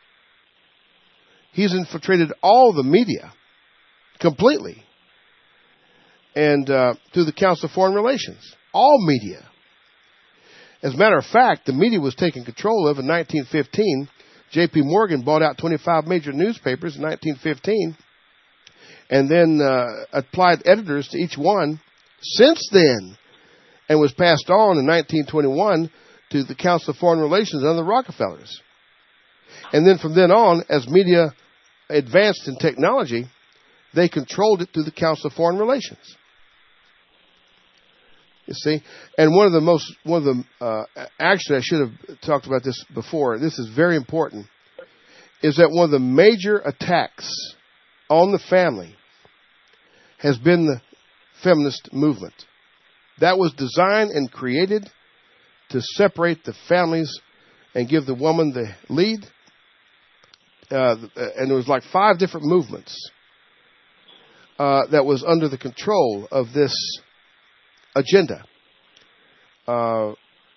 He's infiltrated all the media completely. And uh, through the Council of Foreign Relations, all media. As a matter of fact, the media was taken control of in nineteen fifteen. J P Morgan bought out twenty-five major newspapers in nineteen fifteen, and then uh, applied editors to each one since then, and was passed on in nineteen twenty-one to the Council of Foreign Relations under the Rockefellers. And then from then on, as media advanced in technology, they controlled it through the Council of Foreign Relations. You see? And one of the most, one of the, uh, actually I should have talked about this before. This is very important. Is that one of the major attacks on the family has been the feminist movement. That was designed and created to separate the families and give the woman the lead. Uh, and there was like five different movements uh, that was under the control of this agenda. Uh,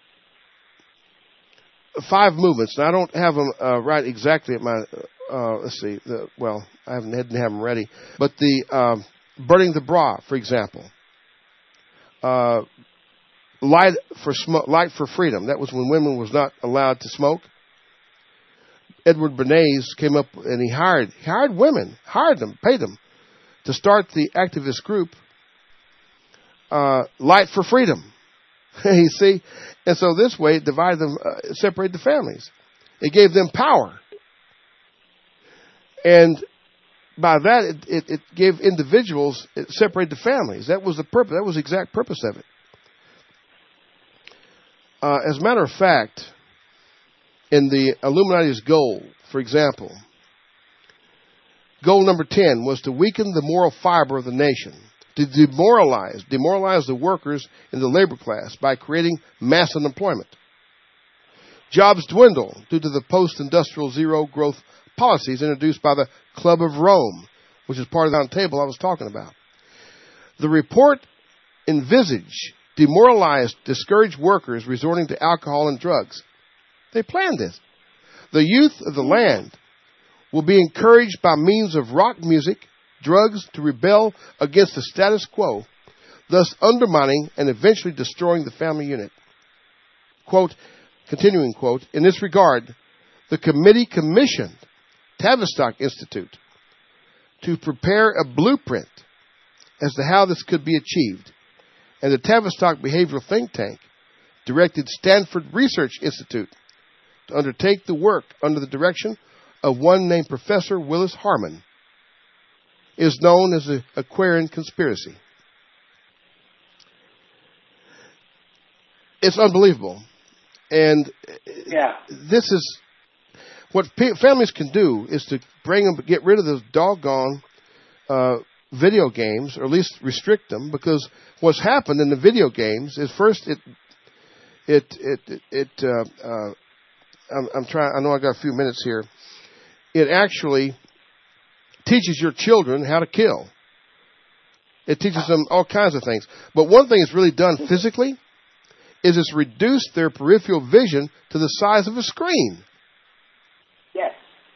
five movements. Now, I don't have them uh, right exactly at my, uh, let's see, the, well, I haven't, didn't have them ready. But the um, burning the bra, for example. Uh, light for smoke, light for freedom. That was when women was not allowed to smoke. Edward Bernays came up and he hired, he hired women, hired them, paid them to start the activist group, uh, Light for Freedom. You see? And so this way it divided them, uh, separated the families. It gave them power. And by that, it, it, it gave individuals, it separated the families. That was the purpose. That was the exact purpose of it. Uh, as a matter of fact, in the Illuminati's goal, for example, goal number ten was to weaken the moral fiber of the nation, to demoralize, demoralize the workers in the labor class by creating mass unemployment. Jobs dwindle due to the post-industrial zero-growth policies introduced by the Club of Rome, which is part of the round table I was talking about. The report envisaged demoralized, discouraged workers resorting to alcohol and drugs. They planned this. The youth of the land will be encouraged by means of rock music, drugs, to rebel against the status quo, thus undermining and eventually destroying the family unit. Quote, continuing quote, in this regard, the committee commissioned Tavistock Institute to prepare a blueprint as to how this could be achieved. And the Tavistock Behavioral Think Tank directed Stanford Research Institute to undertake the work under the direction of one named Professor Willis Harman. It is known as the Aquarian Conspiracy. It's unbelievable. And yeah. this is what families can do is to bring them, get rid of those doggone uh, video games, or at least restrict them, because what's happened in the video games is first it it it it, it uh, uh, I'm, I'm trying. I know I got a few minutes here. It actually teaches your children how to kill. It teaches them all kinds of things. But one thing it's really done physically is it's reduced their peripheral vision to the size of a screen. Yes.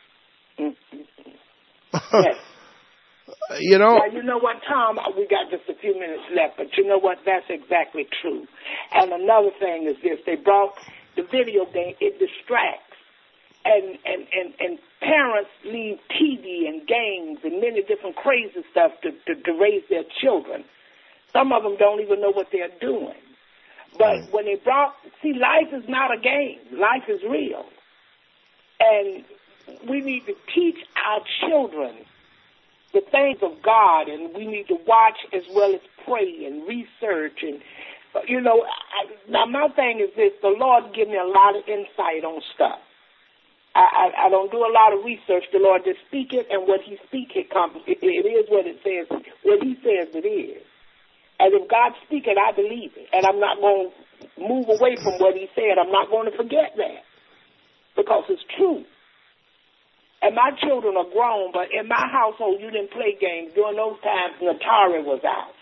Yes. You know. Now, you know what, Tom? We got just a few minutes left, but you know what? That's exactly true. And another thing is this: they brought the video game. It distracts, and and and, and parents leave T V and games and many different crazy stuff to, to to raise their children. Some of them don't even know what they're doing. But when they brought, see, life is not a game. Life is real, and we need to teach our children the things of God, and we need to watch as well as pray and research. And, you know, I, now my thing is this: the Lord give me a lot of insight on stuff. I, I, I don't do a lot of research. The Lord just speak it, and what He speak, it comes. It, it is what it says. What He says, it is. And if God speak it, I believe it. And I'm not going to move away from what He said. I'm not going to forget that, because it's true. And my children are grown, but in my household, you didn't play games. During those times, Atari was out.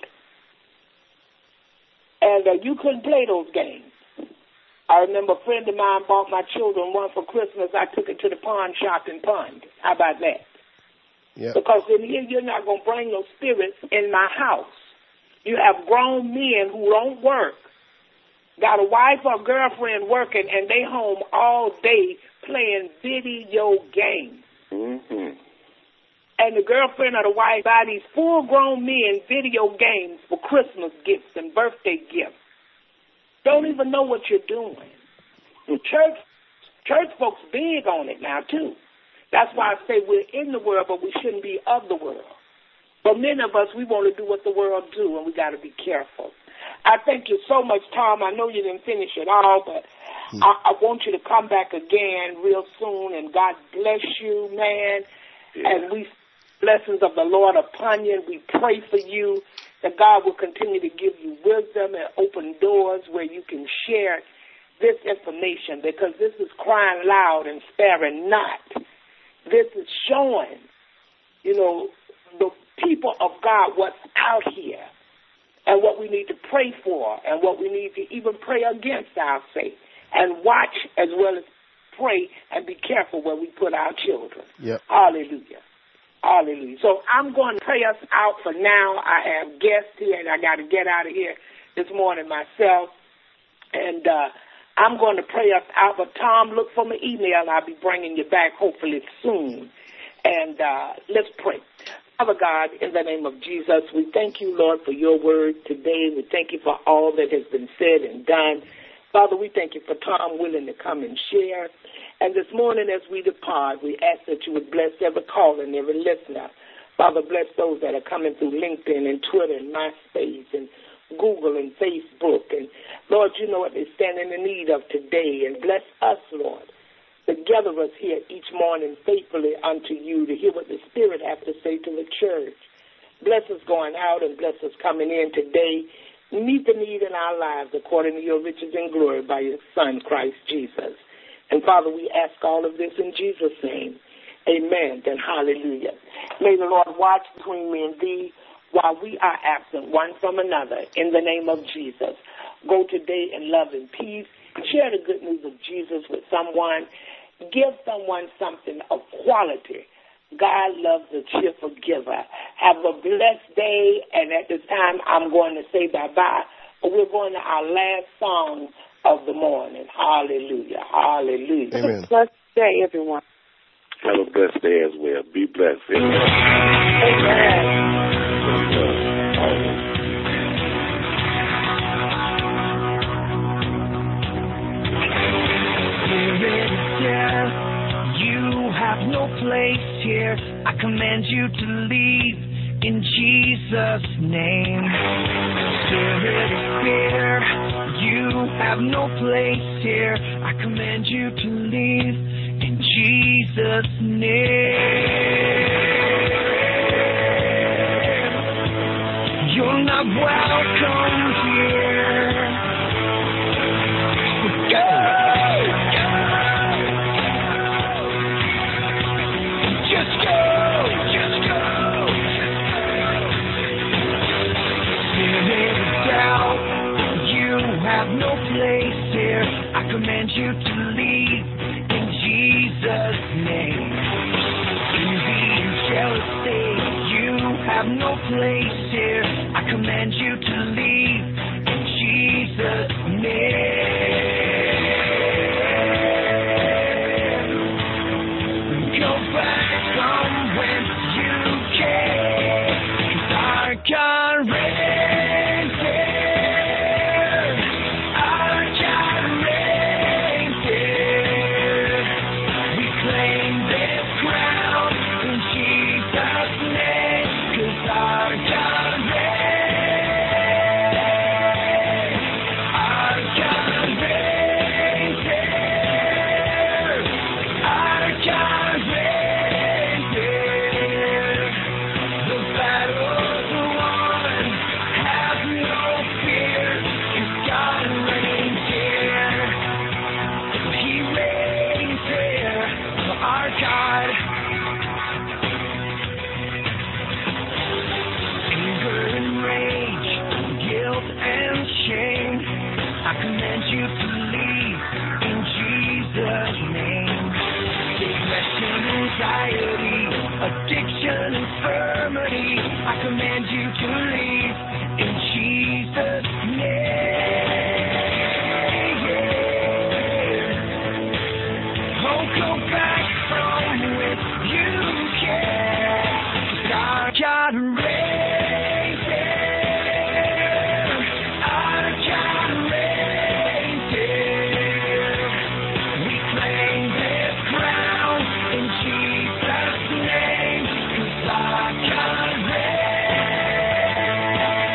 And uh, you couldn't play those games. I remember a friend of mine bought my children one for Christmas. I took it to the pawn shop and pawned it. How about that? Yep. Because in here, you're not going to bring those spirits in my house. You have grown men who don't work, got a wife or girlfriend working, and they home all day playing video games. Mm-hmm. And the girlfriend or the wife buy these full-grown men video games for Christmas gifts and birthday gifts. Don't even know what you're doing. Church, church folks big on it now, too. That's why I say we're in the world, but we shouldn't be of the world. But many of us, we want to do what the world do, and we got to be careful. I thank you so much, Tom. I know you didn't finish it all, but hmm. I, I want you to come back again real soon, and God bless you, man. Yeah. And we blessings of the Lord upon you, and we pray for you that God will continue to give you wisdom and open doors where you can share this information, because this is crying loud and sparing not. This is showing, you know, the people of God what's out here and what we need to pray for and what we need to even pray against, I'll say, and watch as well as pray and be careful where we put our children. Yep. Hallelujah. Hallelujah. So I'm going to pray us out for now. I have guests here, and I got to get out of here this morning myself. And uh, I'm going to pray us out. But, Tom, look for my email, and I'll be bringing you back hopefully soon. And uh, let's pray. Father God, in the name of Jesus, we thank you, Lord, for your word today. We thank you for all that has been said and done. Father, we thank you for Tom willing to come and share. And this morning as we depart, we ask that you would bless every caller and every listener. Father, bless those that are coming through LinkedIn and Twitter and MySpace and Google and Facebook. And, Lord, you know what they stand in the need of today. And bless us, Lord, to gather us here each morning faithfully unto you to hear what the Spirit has to say to the church. Bless us going out and bless us coming in today. Meet the need in our lives according to your riches and glory by your Son, Christ Jesus. And, Father, we ask all of this in Jesus' name. Amen and hallelujah. May the Lord watch between me and thee while we are absent one from another in the name of Jesus. Go today in love and peace. Share the good news of Jesus with someone. Give someone something of quality. God loves a cheerful giver. Have a blessed day, and at this time, I'm going to say bye-bye. We're going to our last song of the morning. Hallelujah. Hallelujah. Amen. Have a blessed day, everyone. Have a blessed day as well. Be blessed. Amen. Amen. You have no place here. I command you to leave in Jesus' name. Spirit of fear, you have no place here. I command you to leave in Jesus' name. You're not welcome here. Go! No place here. I command you to leave in Jesus' name. Envy and jealousy, you have no place here. I command you to leave in Jesus' name. Go back from whence you came. 'Cause our God reigns here. Addiction, infirmity, I command you to leave in Jesus' name. Oh, go back from whence you came. 'Cause our God reigns here. Our God reigns here. We claim this crown in Jesus' name. 'Cause our God reigns.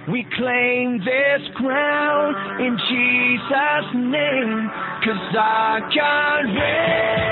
We claim this ground in Jesus' name, 'cause our God reigns.